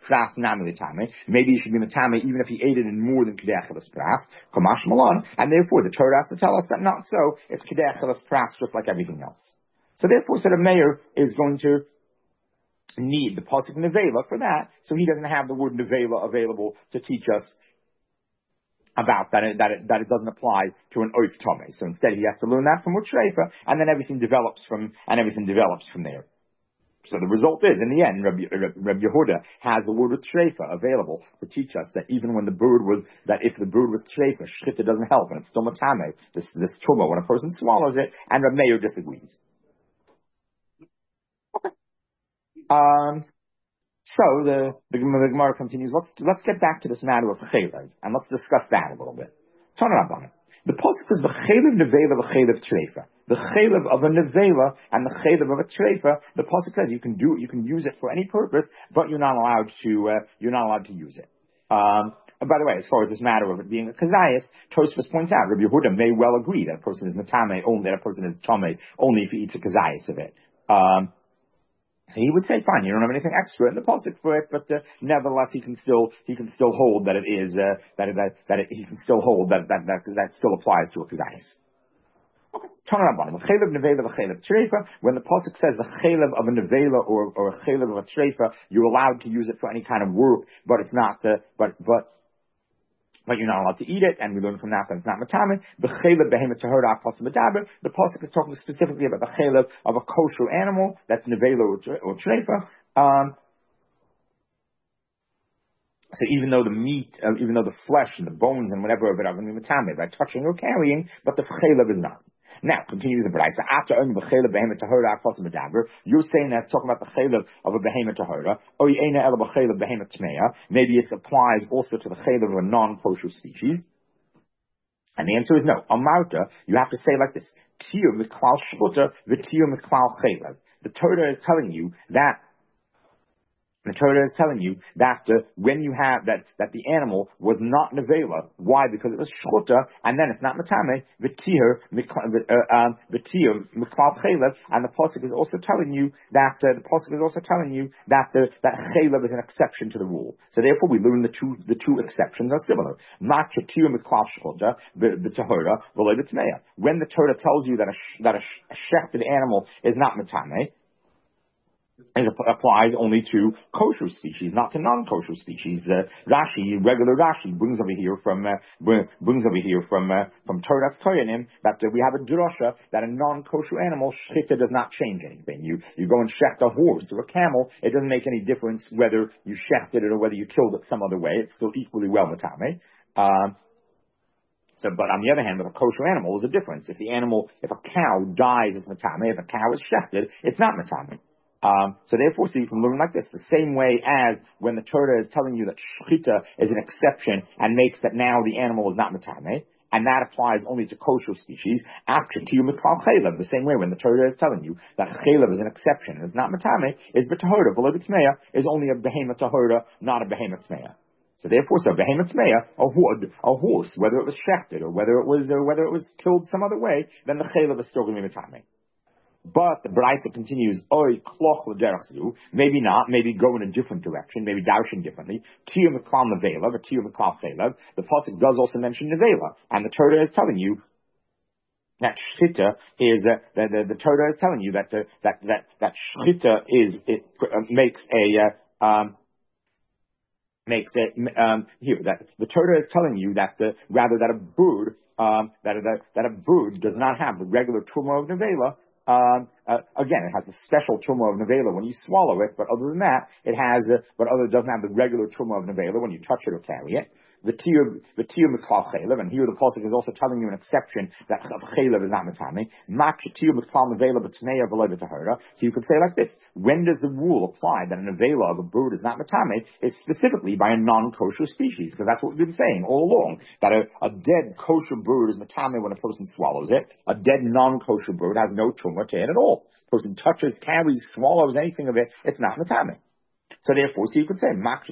be matame even if he ate it in more than kedei achilas pras, kamash malon, and therefore the Torah has to tell us that not so. It's kedei achilas pras just like everything else. So therefore, so the mayor is going to need the pasuk nevela for that, so he doesn't have the word nevela available to teach us about that, that it, that it doesn't apply to an oif tome. So instead, he has to learn that from Utshreifa, and then everything develops from and everything develops from there. So the result is, in the end, Rabbi, Rabbi Yehuda has the word Utshreifa available to teach us that even when the bird was, that if the bird was Tshreifa, Shchita doesn't help, and it's still Matame, this, this Tuma, when a person swallows it, and Rabbi Meir disagrees. Okay. Um, so the, the, the Gemara continues, let's, let's get back to this matter of Chelev, and let's discuss that a little bit. Turn it up on it. The pasuk is v'chelev nevela v'chelev treifa. The chelev of a nevela and the chelev of a treifa. The pasuk says you can do you can use it for any purpose, but you're not allowed to uh, you're not allowed to use it. Um, and by the way, as far as this matter of it being a kazayas, Tosfos points out Rabbi Yehuda may well agree that a person is matame only that a person is tame only if he eats a kazayas of it. Um, So he would say, fine, you don't have anything extra in the pasuk for it, but uh, nevertheless, he can still he can still hold that it is uh, that it, that that it, he can still hold that that that, that still applies to a kazayis. Okay, turn it on. The chelev nevela, the chelev treifa. When the pasuk says the chelev of a nevela or or a chelev of a treifa, you're allowed to use it for any kind of work, but it's not. Uh, but but. But you're not allowed to eat it, and we learn from that that it's not matame. The chelev behemoth tahora pasuk medaber. The pasuk is talking specifically about the chelev of a kosher animal that's nevela or treifa. Um, so even though the meat, uh, even though the flesh and the bones and whatever of it are going to be matame by touching or carrying, but the chelev is not. Now, continues the Braisa. After owning the chelev behemoth tahora pasuk medaber, you're saying that's talking about the chelev of a behemoth tahora. Or yena el b'chelev behemoth tmeya. Maybe it applies also to the chelev of a non-kosher species. And the answer is no. Amarta, you have to say like this: Tiyu miklal shchuta v'tiyu miklal chelev. The Torah is telling you that. The Torah is telling you that uh, when you have that that the animal was not nevela, why? Because it was shchuta, and then it's not matame. V'tiyu v'tiyu miklal chelev, and the pasuk is also telling you that uh, the pasuk is also telling you that the that chelev is an exception to the rule. So therefore, we learn the two the two exceptions are similar. Ma'chatiyu miklal shchuta v'tahora v'lo v'tmeya. When the Torah tells you that a that a shechted animal is not matame, it applies only to kosher species, not to non-kosher species. Uh, Rashi, regular Rashi, brings over here from uh, brings over here from uh, from Torah's Koyanim that uh, we have a drasha that a non-kosher animal shchita does not change anything. You you go and shecht a horse or a camel, it doesn't make any difference whether you shechted it or whether you killed it some other way. It's still equally well matame. Um, So, but on the other hand, with a kosher animal, there's a difference. If the animal, if a cow dies, it's matame. If a cow is shechted, it's not matame. Um, so therefore, so you can learn like this, the same way as when the Torah is telling you that shechita is an exception and makes that now the animal is not matame, and that applies only to kosher species, after tiyu miklal chelev, the same way when the Torah is telling you that chelev is an exception and it's not matame, is b'tahora, v'lo b'tmeya, is only a behemoth tahora, not a behemoth tmeya. So therefore, so behemoth tmeya, a horse, a horse, whether it was shechted or whether it was or whether it was killed some other way, then the chelev is still going to be matame. But the Braisa continues, Oy kloch l'derachzu, maybe not, maybe go in a different direction, maybe darshan differently. Tiyu miklal nevela, but tiyu miklal chelev. The pasuk does also mention nevela, and the Torah is telling you that shchita is uh, the, the the Torah is telling you that uh, that that that shchita is it uh, makes a uh, um. makes it um, here that the Torah is telling you that the rather that a bird um, that that that a bird does not have the regular truma of nevela. Um, uh, again, it has a special truma of nevela when you swallow it, but other than that, it has uh, but other it doesn't have the regular truma of nevela when you touch it or carry it. The tiyu the tiyu miklal chelev, and here the pasuk is also telling you an exception that chelev is not matame. Mak tiyu miklal nevela b'tmeya v'lo b'tahora. So you could say like this: when does the rule apply that a nevela of a bird is not matame? Is specifically by a non-kosher species, because that's what we've been saying all along. That a, a dead kosher bird is matame when a person swallows it. A dead non-kosher bird has no truma to it at all. A person touches, carries, swallows anything of it, it's not matame. So therefore, so you could say,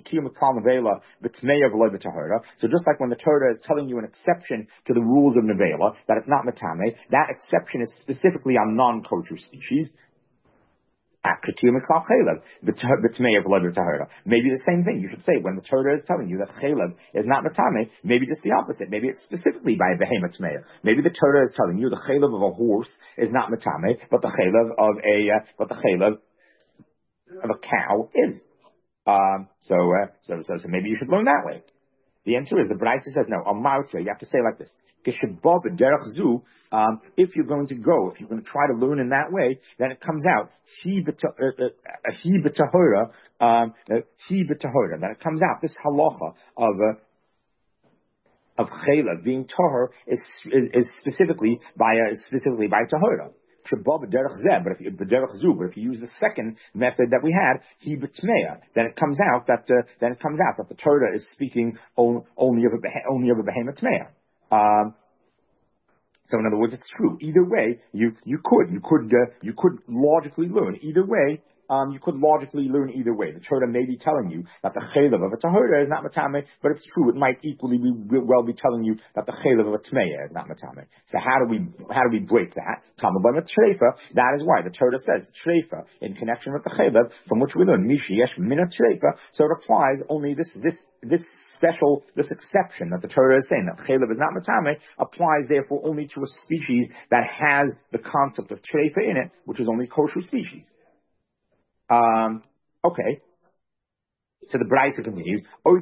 so just like when the Torah is telling you an exception to the rules of nevela, that it's not matame, that exception is specifically on non-kosher species. Maybe the same thing. You should say, when the Torah is telling you that chelev is not matame, maybe just the opposite. Maybe it's specifically by a behemoth tmeya. Maybe the Torah is telling you the chelev of a horse is not matame, but the chelev of a, uh, but the chelev of a cow is. Um, so, uh, so, so, so maybe you should learn that way. The answer is the Braisa says no. Amartia, you have to say like this. Um, if you're going to go, if you're going to try to learn in that way, then it comes out he b'tahora, um, he b'tahora. Then it comes out this halacha of uh, of chayla being tahor is, is is specifically by uh, specifically by tahora. But if you but if you use the second method that we had, he b'tmeya, then it comes out that uh, then it comes out that the Torah is speaking only, only of a only of a behemoth tmeya. Um, so in other words, it's true. Either way, you you could you could uh, you could logically learn. Either way, um, you could logically learn either way. The Torah may be telling you that the chaylev of a tahora is not matame, but it's true. It might equally be, well be telling you that the chaylev of a tmeya is not matame. So how do we how do we break that? That is why the Torah says treifa in connection with the chaylev, from which we learn mishi yesh mina treifa. So it applies only this this this special this exception that the Torah is saying that chaylev is not matame applies therefore only to a species that has the concept of treifa in it, which is only kosher species. Um, okay. So the Braisa continues.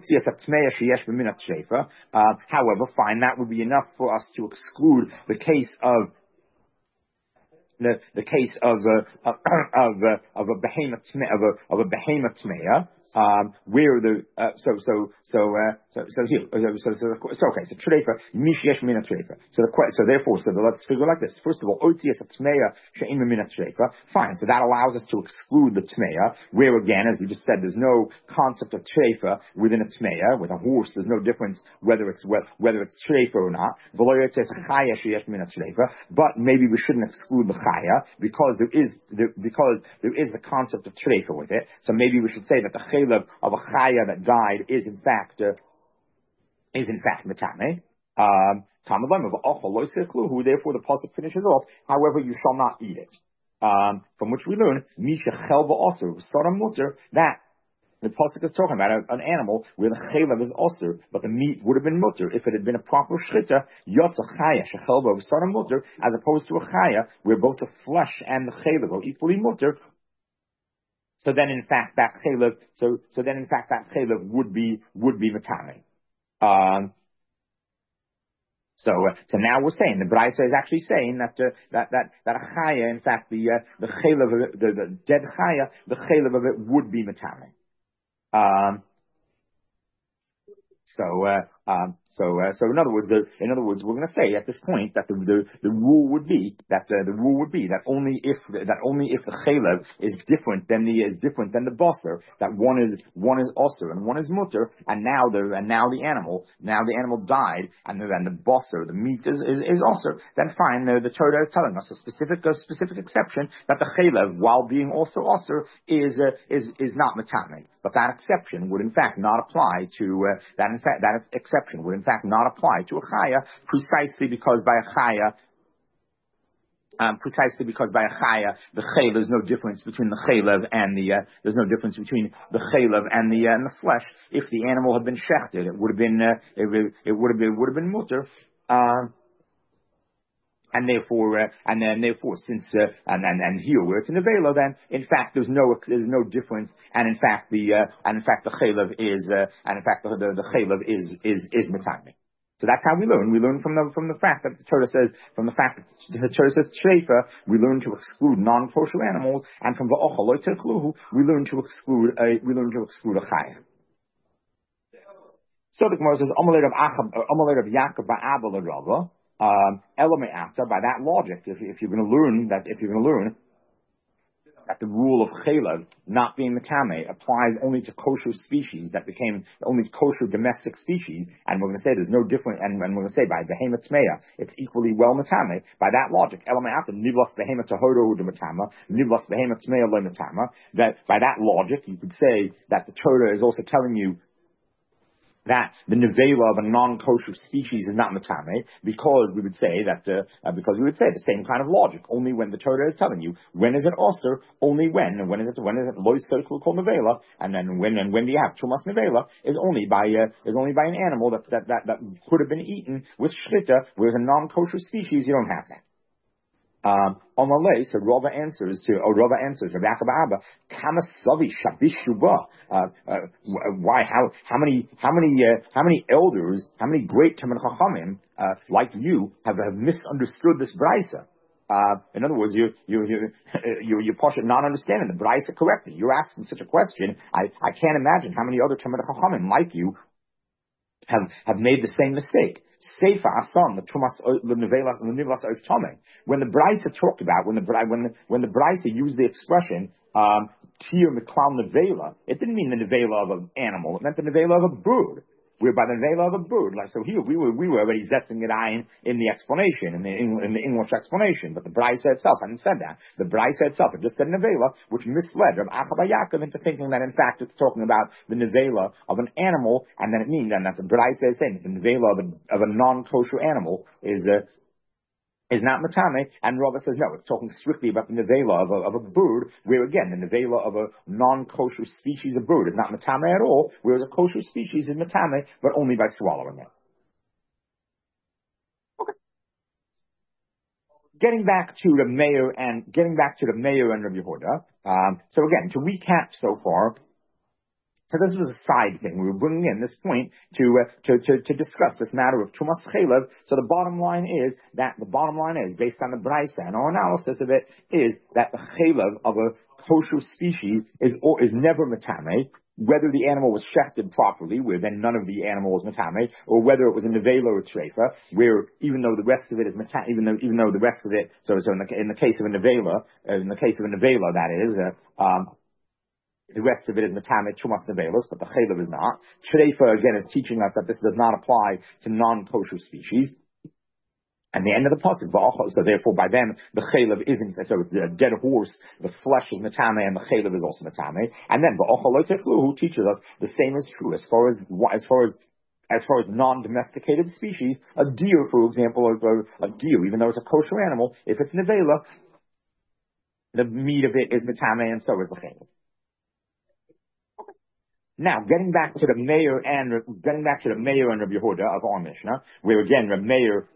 Uh, however, fine, that would be enough for us to exclude the case of the the case of uh, of of, uh, of a behemoth of a of a behemoth tmeya. Um, where the uh, so so so uh, so so here so so, so, so okay so treifa mishesh mina treifa so the so therefore so the, let's figure like this. First of all, otias tmeya she'im mina treifa. Fine, so that allows us to exclude the tmeya, where again, as we just said, there's no concept of treifa within a tmeya. With a horse, there's no difference whether it's whether it's treifa or not. But maybe we shouldn't exclude the chaya because there is there, because there is the concept of treifa with it. So maybe we should say that the chaylev of a chaya that died is in fact uh, is in fact metame. Um, who therefore the pasuk finishes off. However, you shall not eat it. Um, from which we learn misha chelva also saram mutter that. The pasuk is talking about an animal where the chaylev is osir, but the meat would have been mutter if it had been a proper shchita. Yotza chaya shechelva v'saram mutter, as opposed to a chaya where both the flesh and the chaylev are equally mutter. So then, in fact, that chaylev, so so then, in fact, that chaylev would be would be matame. Um, So, uh, so now we're saying the Braisa is actually saying that uh, that that that a chaya, in fact, the uh, the chaylev of it, the, the dead chaya, the chaylev of it would be matame. Um, so, uh, um, so, uh, so in other words, the, in other words, we're going to say at this point that the the, the rule would be that uh, the rule would be that only if that only if the chaylev is different than the is different than the basar, that one is one is osir and one is mutter, and now the and now the animal now the animal died and the and the basar the meat is is, is osir. Then fine, the, the Torah is telling us a specific a specific exception that the chaylev, while being also osir, is uh, is is not matame. But that exception would in fact not apply to uh, that in fact that exception would in fact not apply to a chaya, precisely because by a chaya, um, precisely because by a chaya, the chaylev, there's no difference between the chaylev and the uh, there's no difference between the chaylev and the uh, and the flesh. If the animal had been shechted, it would have been uh, it, it would have been would have been mutter. Uh, And therefore, uh, and then therefore, since uh, and, and and here where it's in the vela, then in fact there's no there's no difference, and in fact the uh, and in fact the chaylev is uh, and in fact the the, the chaylev is is is matame. So that's how we learn. We learn from the from the fact that the Torah says from the fact that the Torah says treifa, we learn to exclude non-kosher animals, and from the ochel lo techluhu, we learn to exclude a we learn to exclude a chaya. So the Gemara says Amalei of Achab Amalei of Yaakov ba'Abba l'Rava. Um, element after by that logic, if, if you're going to learn that, if you're going to learn that the rule of chaylev not being matame applies only to kosher species that became only kosher domestic species, and we're going to say there's no different, and, and we're going to say by behemoth tmeya it's equally well matame. By that logic, element after nivlas behemoth tahoro hu matama, nivlas behemoth tmeya lo matama. That by that logic, you could say that the Torah is also telling you that the nevela of a non-kosher species is not matame, because we would say that, uh, uh, because we would say the same kind of logic. Only when the Torah is telling you, when is it osir? Only when, and when is it, when is it lois circle called nevela? And then when, and when do you have tumas nevela? Is only by, uh, is only by an animal that, that, that, that could have been eaten with shchita, whereas a non-kosher species, you don't have that. Um, on the lay, so Rava answers to, or Rava answers, Rabbi Akiva Abba, Kama Savi Shavishuba. Uh, uh, why, how, how many, how many, uh, how many elders, how many great Talmid Chachamim, uh, like you have, have misunderstood this Braisa? Uh, in other words, you, you, you, you, you push it not understanding the Braisa correctly. You're asking such a question. I, I can't imagine how many other Talmid Chachamim like you have, have made the same mistake. Seifa Asan, the Trumas, the Nevelas, the Nevelas of Tomei. When the Braisa talked about, when the, when the, when the Braisa used the expression, um, Tir Miklau Nevela, it didn't mean the Nevela of an animal, it meant the Nevela of a bird. We're by the Nevela of a bird. Like, so here, we were, we were already zetzing it in, in the explanation, in the, in, in the English explanation, but the Braisa itself hadn't said that. The Braisa itself, it just said Nevela, which misled Rav Akiva Yaakov into thinking that in fact it's talking about the Nevela of an animal, and then it means then that the Braisa is saying that the Nevela of a, of a non-kosher animal is, uh, is not matame, and Rava says no, it's talking strictly about the nevela of a, of a bird, where again, the nevela of a non-kosher species of bird is not matame at all, whereas a kosher species is matame, but only by swallowing it. Okay. Getting back to the mayor and, getting back to the mayor and Rabbi Yehuda, um, so again, to recap so far, so this was a side thing. We were bringing in this point to, uh, to, to, to discuss this matter of Trumas Chalev. So the bottom line is that, the bottom line is, based on the Braisa and our analysis of it, is that the Chalev of a kosher species is, or is never Matame, whether the animal was shechted properly, where then none of the animal was Matame, or whether it was a Nevela or Treifa, where even though the rest of it is Matame, even though, even though the rest of it, so, so in the, in the case of a Nevela, uh, in the case of a Nevela, that is, uh, um, the rest of it is Matame, Chumas Nevelos, but the Chalev is not. Treifa, again, is teaching us that this does not apply to non-kosher species. And the end of the pasuk, so therefore by them, the Chalev isn't, so it's a dead horse, the flesh is Matame, and the Chalev is also Matame. And then, who teaches us the same is true as far as, as far as As far as non-domesticated species, a deer, for example, a, a deer, even though it's a kosher animal, if it's Nevela, the meat of it is Matame, and so is the Chalev. Now, getting back to the mayor and getting back to the mayor and Rabbi Yehuda of our Mishnah, where again the mayor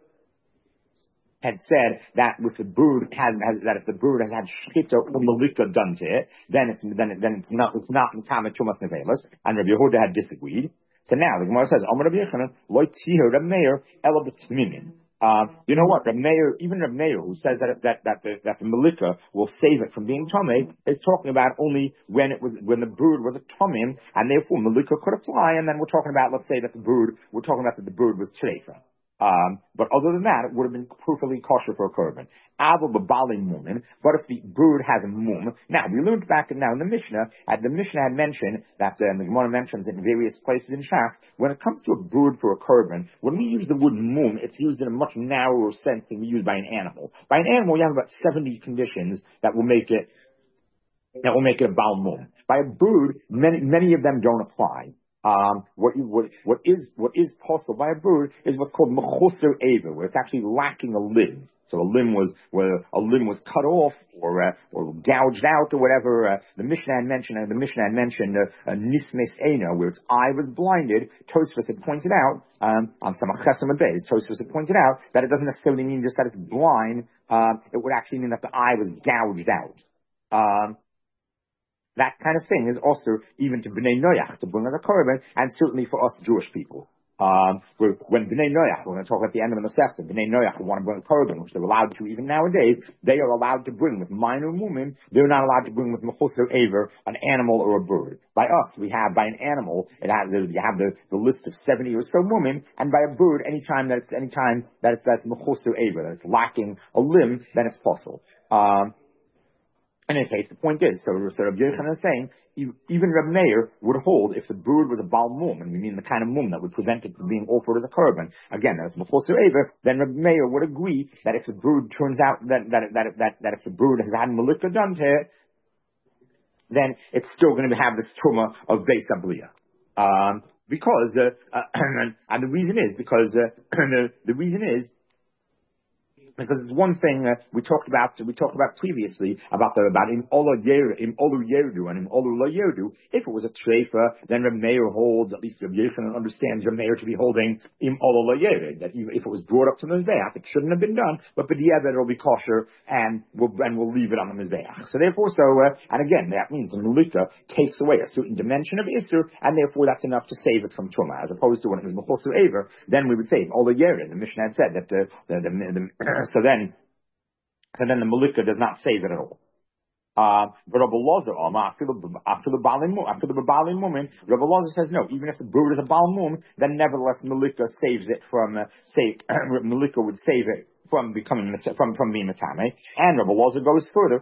had said that if the bird has, has that if the bird has had shchita or malika done to it, then it's then it, then it's not it's not Matame Chumas Nevelos, and Rabbi Yehuda had disagreed. So now the Gemara says, Amar Rabbi Yechanan lo tiher Rabbi Meir ela b'tmimin. Uh, you know what? The mayor, even the mayor who says that that that the, that the malika will save it from being tummy, is talking about only when it was when the bird was a tumim, and therefore malika could apply. And then we're talking about, let's say that the bird, we're talking about that the bird was treifa. Um, but other than that, it would have been perfectly kosher for a korban. Ava b'bali mumin. But if the bird has a mum, now we learned back now in the Mishnah, and the Mishnah had mentioned that uh, the Gemara mentions in various places in Shas, when it comes to a bird for a korban, when we use the word mum, it's used in a much narrower sense than we use by an animal. By an animal, you have about seventy conditions that will make it that will make it a bal mum. By a bird, many many of them don't apply. Um, what, you, what, what is, what is possible by a bird is what's called mechuser eva, where it's actually lacking a limb. So a limb was, where a limb was cut off, or, uh, or gouged out, or whatever. Uh, the Mishnah had mentioned, uh, the Mishnah had mentioned, uh, uh, nismes ena, where its eye was blinded. Tosfos had pointed out, um, on some Chesam Beis, Tosfos had pointed out that it doesn't necessarily mean just that it's blind, um, it would actually mean that the eye was gouged out. Um, That kind of thing is also even to Bnei Noach to bring as a korban, and certainly for us Jewish people. Um, when Bnei Noach, we're going to talk at the end of the Masechta, Bnei Noach who want to bring a korban, which they're allowed to even nowadays, they are allowed to bring with minor mumim. They're not allowed to bring with mechuser aver, an animal or a bird. By us, we have by an animal, it has you have the, the list of seventy or so mumim, and by a bird, anytime that it's anytime that it's that's mechuser aver, that it's lacking a limb, then it's possible. Um, In any case, the point is, so, so Rabbi Yochanan is saying, even Rabbi Meir would hold if the bird was a bal mum, and we mean the kind of mum that would prevent it from being offered as a korban. Again, that's mechuser aver. Then Rabbi Meir would agree that if the bird turns out that that that that, that if the bird has had malika done to it, then it's still going to have this truma of beis abliya. Um, because uh, uh, and the reason is because uh, the, the reason is. Because it's one thing uh, we talked about we talked about previously about the about in olu yeru in olu yeru and in olu lo yeru. If it was a treifa, then Reb Meir holds, at least Reb Yochanan understands Reb Meir to be holding in olu lo yeru, that even if it was brought up to the mizbeach, it shouldn't have been done, but b'diavad it'll be kosher and we'll and we'll leave it on the mizbeach. So therefore, so uh, and again that means the malika takes away a certain dimension of isur, and therefore that's enough to save it from truma, as opposed to when it was mechusar aver, then we would say olu yeru. The Mishnah had said that the the, the, the So then, so then the malika does not save it at all. Uh, but Rabbi Lozer, after the after the balim after the balim mumin, Rabbi Lozer says no. Even if the bird is a balim mum, then nevertheless malika saves it from uh, save malika would save it from becoming from from being matame. And Rabbi Lozer goes further.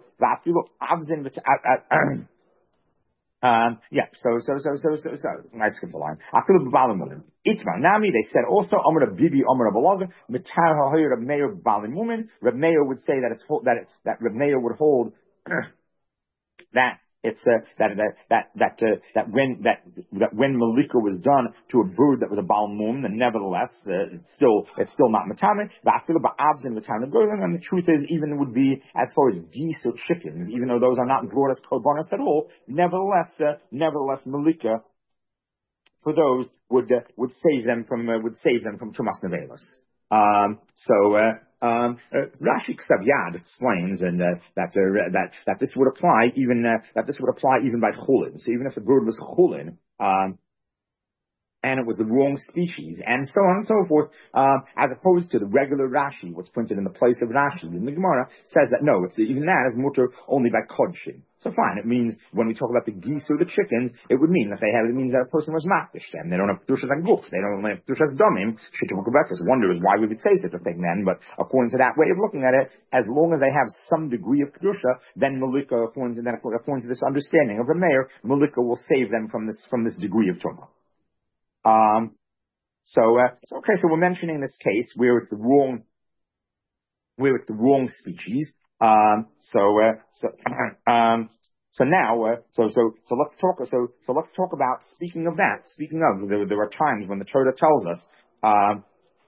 Um, yeah, so, so, so, so, so, so, I skipped the line. I feel the balim mumin. Itma nami, they said also, Omer Bibi, Omer Abelazar, Mitar HaHoyer Reb Meir balim mumin. Reb Meir would say that it's, that it, that Reb Meir would hold, that it's, uh, that, that, that, that, uh, that when, that, that when Malika was done to a bird that was a balim mumin, then nevertheless, uh, it's still, it's still not matame. V'afilu ba'abz and matame goyim, and the truth is, even it would be, as far as geese or chickens, even though those are not brought as korbanos at all, nevertheless, uh, nevertheless, Malika, for those, would, uh, would save them from, uh, would save them from Tumas Nevelos. Um, so, uh, um, uh, Rashi Ksav Yad explains and, uh, that, uh, that, that this would apply even, uh, that this would apply even by chulin. So even if the bird was chulin, um, and it was the wrong species, and so on and so forth, uh, as opposed to the regular Rashi, what's printed in the place of Rashi in the Gemara, says that no, it's even that is mutter only by kodshin. So fine, it means when we talk about the geese or the chickens, it would mean that they have, it means that a person was makdish them. They don't have kedushas and guf. They don't have kedushas domim. Shittuk breakfast. Wonder is why we would say such a thing then, but according to that way of looking at it, as long as they have some degree of kedusha, then Malika, according to that, according to this understanding of the mayor, Malika will save them from this, from this degree of tumah. Um, so, uh, so, okay, so we're mentioning this case where it's the wrong, where it's the wrong species. Um, so, uh, so, um, so now, uh, so, so, so let's talk, so, so let's talk about, speaking of that, speaking of, there, there are times when the Torah tells us, um,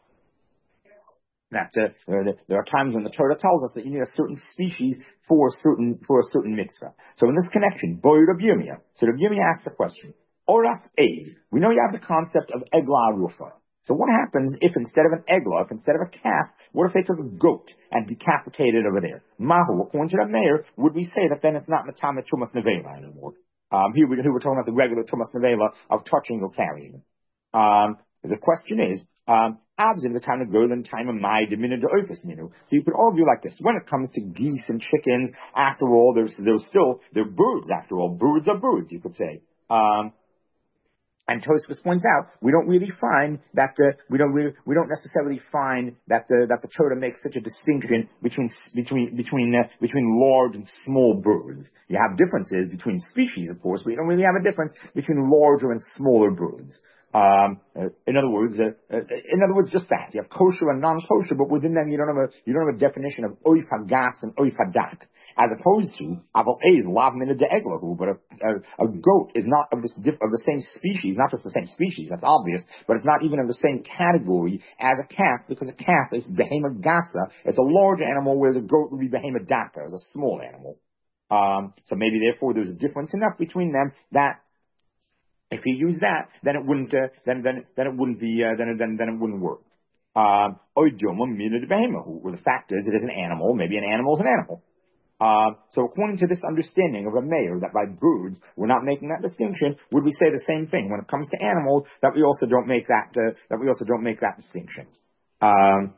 that, uh, there are times when the Torah tells us that you need a certain species for a certain, for a certain mitzvah. So in this connection, Boy Rabbi Yirmiyah, so Rabbi Yirmiyah asks the question, Oraf Eiz. We know you have the concept of Egla Rufa. So what happens if instead of an Egla, if instead of a calf, what if they took a goat and decapitated over there? Mahu, according to the mayor, would we say that then it's not Matama Chumas Nevela anymore? Um, here, we, here we're talking about the regular Chumas Nevela of touching or carrying. Um, the question is, um, in the time of Golan, time of Mai, diminished the office, you know. So you could argue like this. When it comes to geese and chickens, after all, there's, there's still, they're birds after all. Birds are birds, you could say. Um, And Tosfos points out, we don't really find that the, we don't really, we don't necessarily find that the, that the Torah makes such a distinction between, between, between, uh, between large and small birds. You have differences between species, of course, but you don't really have a difference between larger and smaller birds. Um, uh, in other words, uh, uh, in other words, just that. You have kosher and non-kosher, but within them you don't have a, you don't have a definition of oif hagas and oif hadak. As opposed to, aval eiz lav mina de eglahu, but a, a, a goat is not of this diff, of the same species, not just the same species, that's obvious, but it's not even of the same category as a calf, because a calf is behemoth gasa. It's a large animal, whereas a goat would be behemoth daka, it's a small animal. Um, so maybe therefore there's a difference enough between them that if you use that, then it wouldn't, uh, then, then, then it wouldn't be, uh, then, then, then it wouldn't work. Um, or the fact is, it is an animal, maybe an animal is an animal. Uh, so according to this understanding of a mayor, that by birds, we're not making that distinction, would we say the same thing when it comes to animals, that we also don't make that, uh, that we also don't make that distinction? Um,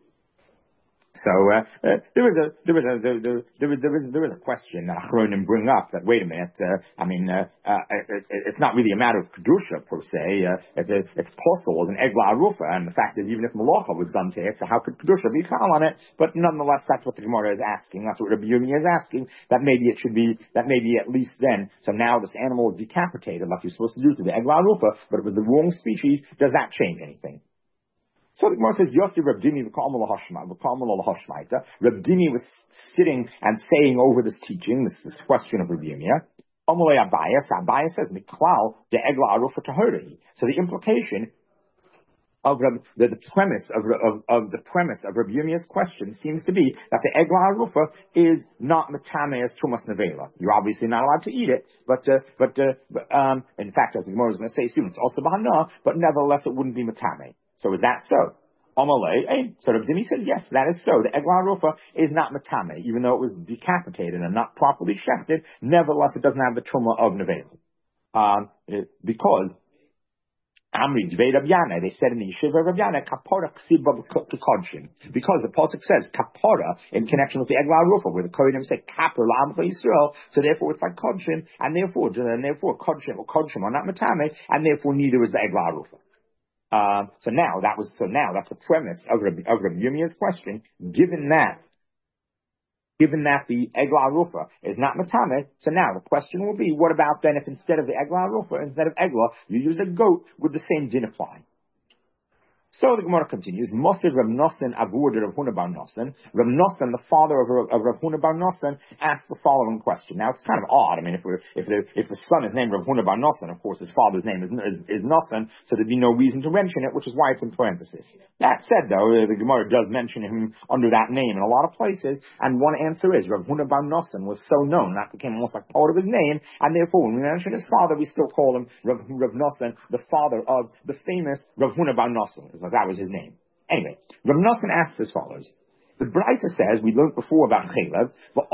So uh, uh, there was a there was a there, there, there was there was there was a question that Achronim bring up that wait a minute uh, I mean uh, uh, it, it's not really a matter of kedusha per se uh, it's a, it's possible as an egla arufa, and the fact is even if malacha was done to it, so how could kedusha be called on it? But nonetheless, that's what the Gemara is asking. That's what Rabbi Yirmiyah is asking. That maybe it should be that maybe at least then. So now this animal is decapitated like you're supposed to do to the egla arufa, but it was the wrong species. Does that change anything? So the Gemara says, Yossi Reb Dimi v'ka'amul hashmaita. Reb Dimi was sitting and saying over this teaching, this, this question of Reb Yirmiyah. Amalei Abayas, Abayas says, Miklal de egla arufa tahorei. So the implication of Rab, the, the premise of, of, of the premise of Rabbi Yirmiyah's question seems to be that the egla arufa is not matame as tumas nevela. You're obviously not allowed to eat it, but uh, but, uh, but um, in fact, as the Gemara is going to say soon, it's also bahana, but nevertheless it wouldn't be matame. So is that so? Amalei, eh? So Rabbi Zimi said, yes, that is so. The egla arufa is not matame, even though it was decapitated and not properly shechted. Nevertheless, it doesn't have the truma of nevela, um, it, because. Amri Dvei Rav Yana, they said in the Yeshiva of Rav Yana, Kapora Ksiba Kodshin. Because the Pasuk says Kapora in connection with the Egla Rufa, where the Kohanim say Kapor L'Amcha Yisrael, so therefore it's like Kodshin, and therefore, and therefore Kodshin or Kodshin are not Matame, and therefore neither is the Egla Rufa. Um, so now that was, so now that's the premise of Rabbi, of Rabbi Yirmiyah's question, given that Given that the Egla Rufa is not Matame, so now the question will be, what about then if instead of the Egla Rufa, instead of Egla, you use a goat, would the same din apply? So the Gemara continues, Moshe Rav Nosson Avur de Rav Huna bar Nosson. Rav Nosson, the father of, of Rav Huna bar Nosson, asked the following question. Now it's kind of odd. I mean, if we're, if the if the son is named Rav Huna bar Nosson, of course his father's name is, is, is Nosson, so there'd be no reason to mention it, which is why it's in parentheses. That said, though, the Gemara does mention him under that name in a lot of places, and one answer is Rav Huna bar Nosson was so known that became almost like part of his name, and therefore when we mention his father, we still call him Rav, Rav Nosson, the father of the famous Rav Huna bar Nosson. That was his name. Anyway, Rav Nosson asks as follows. The Brisa says, we learned before about chelev,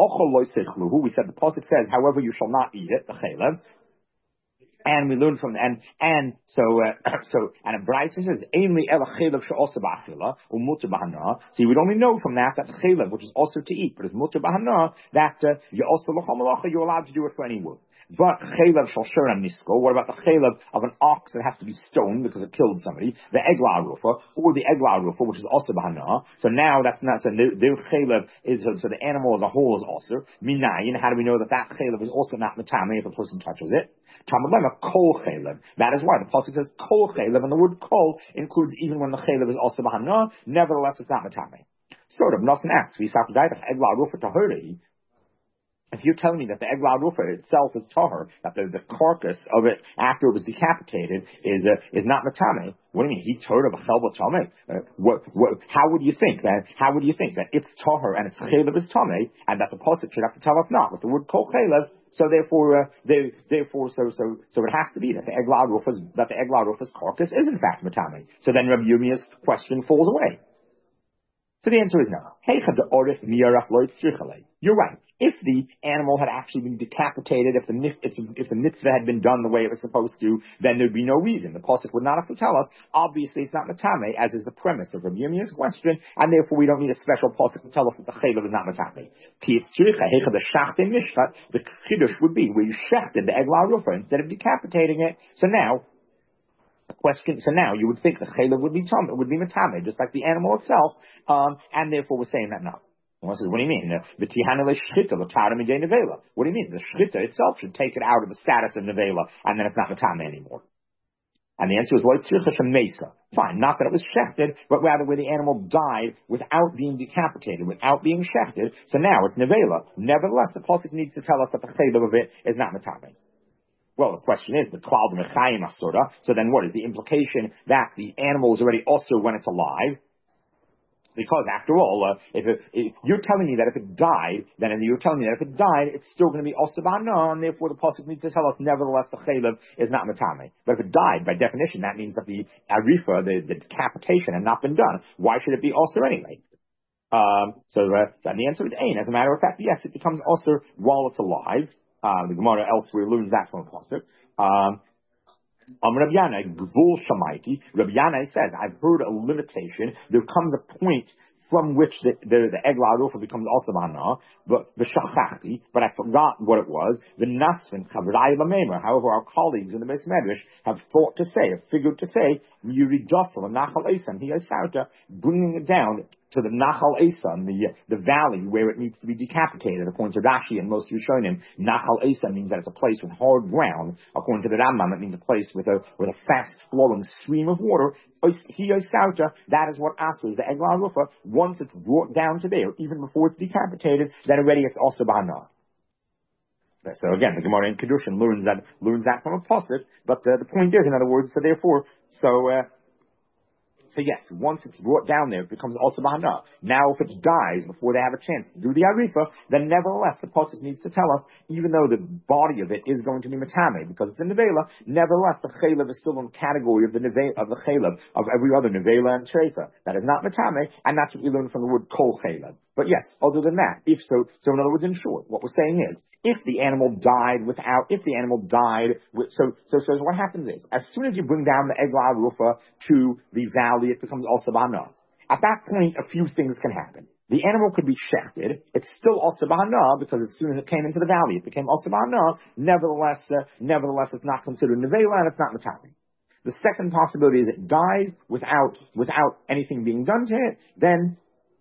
we said the Pasuk says, however you shall not eat it, the chelev. And we learned from, and, and, so, uh, so, and a Brisa says, Einli ela chelev she'osa ba'achila, or mutter b'hana. So we only know from that, that chelev, which is also to eat, but is mutter b'hana, that, uh, you're also l'chol malacha, you're allowed to do it for any work. But chelev shal shuram nisko. What about the chelev of an ox that has to be stoned because it killed somebody? The egla arufa, or the egla arufa, which is also bahana. So now that's not, so their chelev is, so the animal as a whole is also. Minayin, how do we know that that chelev is also not matame if a person touches it? Tamalema kol chelev. That is why the pasuk says kol chelev, and the word kol includes even when the chelev is also bahana. Nevertheless, it's not matame. Sort of, Nosson asks, v'sapdai the egla arufa tahori. If you're telling me that the egla rufa itself is tahor, that the, the carcass of it after it was decapitated is uh, is not matame, what do you mean? He told of a chelba tame. Uh, what, what, how would you think that? How would you think that it's tahor and its chelev is tame, and that the pasuk should have to tell us not with the word kol chelev? So therefore, uh, they, therefore, so so so it has to be that the egla rufa's that the egla rufa's carcass is in fact matame. So then Rabbi Yirmiyah's question falls away. So the answer is no. You're right. If the animal had actually been decapitated, if the if the mitzvah had been done the way it was supposed to, then there'd be no reason. The pasuk would not have to tell us. Obviously, it's not matame, as is the premise of Rabbi Yirmiyah's question, and therefore we don't need a special pasuk to tell us that the chelev is not matame. The chiddush would be where you shechted the egla rufa instead of decapitating it. So now. The question, so now you would think the chelev would be tam, would be matame, just like the animal itself, um, and therefore we're saying that no. One says, what do you mean? The tihana shchita l'tara midei nevela. What do you mean? The shchita itself should take it out of the status of nevela, and then it's not matame anymore. And the answer is lo tzricha shemesa. Fine, not that it was shechted, but rather where the animal died without being decapitated, without being shechted. So now it's nevela. Nevertheless, the pasuk needs to tell us that the chelev of it is not matame. Well, the question is, the klal d'mechayim asura, so then what is the implication that the animal is already also when it's alive? Because after all, uh, if, it, if you're telling me that if it died, then you're telling me that if it died, it's still going to be osabana, and therefore the pasuk needs to tell us, nevertheless, the chelev is not matame. But if it died, by definition, that means that the arifa, the, the decapitation, had not been done. Why should it be osir anyway? Um, so, uh, and the answer is ain. As a matter of fact, yes, it becomes osir while it's alive. Uh, the Gemara elsewhere learns that from a pasuk. Um, um, Rabbi Yana, Gvul Shamaiti, Rabbi Yana says, I've heard a limitation. There comes a point from which the, the, the egla arufa becomes also mahana, but v'shachachti, but I forgot what it was. The nasvin chavrai lamemer. However, our colleagues in the Beis Medrash have thought to say, have figured to say, yuridosel nachal esan hiyasauta, bringing it down to the Nachal Esan, the the valley where it needs to be decapitated. According to Rashi and most Rishonim, Nachal Esan means that it's a place with hard ground. According to the Rambam, it means a place with a with a fast flowing stream of water. That is what asks the egla rufa. Once it's brought down to there, even before it's decapitated, then already it's also bahana. So again, the Gemara in Kedushin learns that learns that from a pasuk. But uh, the point is, in other words, so therefore, so. Uh, So yes, once it's brought down there, it becomes also bahana. Now, if it dies before they have a chance to do the arifa, then nevertheless the pasuk needs to tell us, even though the body of it is going to be metame because it's a nevela, nevertheless the chaylev is still in the category of the neve- of the chaylev of every other nevela and treifa that is not metame, and that's what we learn from the word kol chaylev. But yes, other than that, if so, so in other words, in short, what we're saying is, if the animal died without, if the animal died with, so, so, so what happens is, as soon as you bring down the egla rufa to the valley, it becomes also bahana. At that point, a few things can happen. The animal could be shechted. It's still also bahana because as soon as it came into the valley, it became also bahana. Nevertheless, uh, nevertheless, it's not considered nevela and it's not metami. The second possibility is it dies without, without anything being done to it, then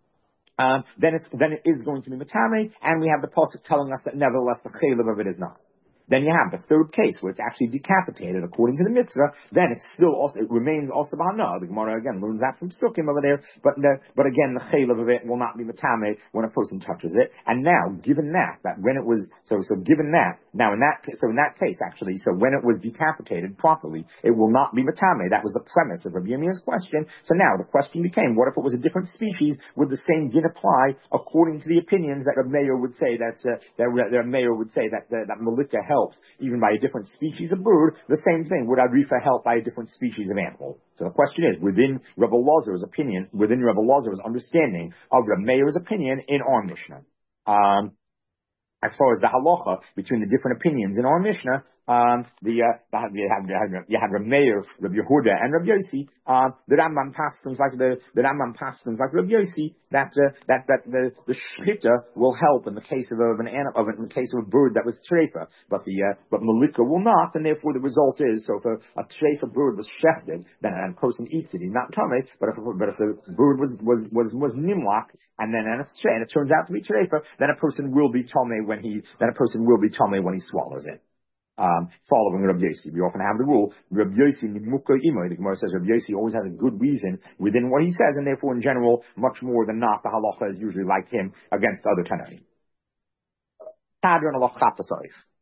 Um, then it's then it is going to be metame, and we have the pasuk telling us that nevertheless the chaylev of it is not. Then you have the third case where it's actually decapitated according to the mitzvah. Then it's still also it remains also bahana. The Gemara again learns that from Sukkim over there. But the, but again the chaylev of it will not be metame when a person touches it. And now, given that that when it was so so given that now in that so in that case actually so when it was decapitated properly it will not be metame. That was the premise of Rabbi Yirmiyah's question. So now the question became, what if it was a different species? Would the same din apply according to the opinions that Rabbi Meir would say that uh, that Rabbi Meir would say that uh, that malika helps even by a different species of bird? The same thing, would Arifa help by a different species of animal? So the question is, within Rabbi Lazar's opinion, within Rabbi Lazar's understanding of Rabbi Meir's opinion in our Mishnah, um, as far as the halacha between the different opinions in our Mishnah, um, the, uh, the, you have, you have Rabbi Meir, Rabbi Yehuda, and Rabbi Yossi, um, the Rambam passes like the, the Rambam passes like Rabbi Yossi, that, uh, that, that the, the shchita will help in the case of, of an animal, of, in the case of a bird that was treifa, but the, uh, but malika will not, and therefore the result is, so if a, a treifa bird was shechted, then a person eats it, he's not tummy, but if, but if the bird was, was, was, was nimlach, and then, and, it's, and it turns out to be treifa, then a person will be tummy when he, then a person will be tummy when he swallows it. Um, following Rabbi Yossi, we often have the rule, Rabbi Yossi, Nimuka Imo, the Gemara says Rabbi Yossi always has a good reason within what he says, and therefore in general, much more than not, the halacha is usually like him against other Tanaim. Hadron Allah Chata Sarif.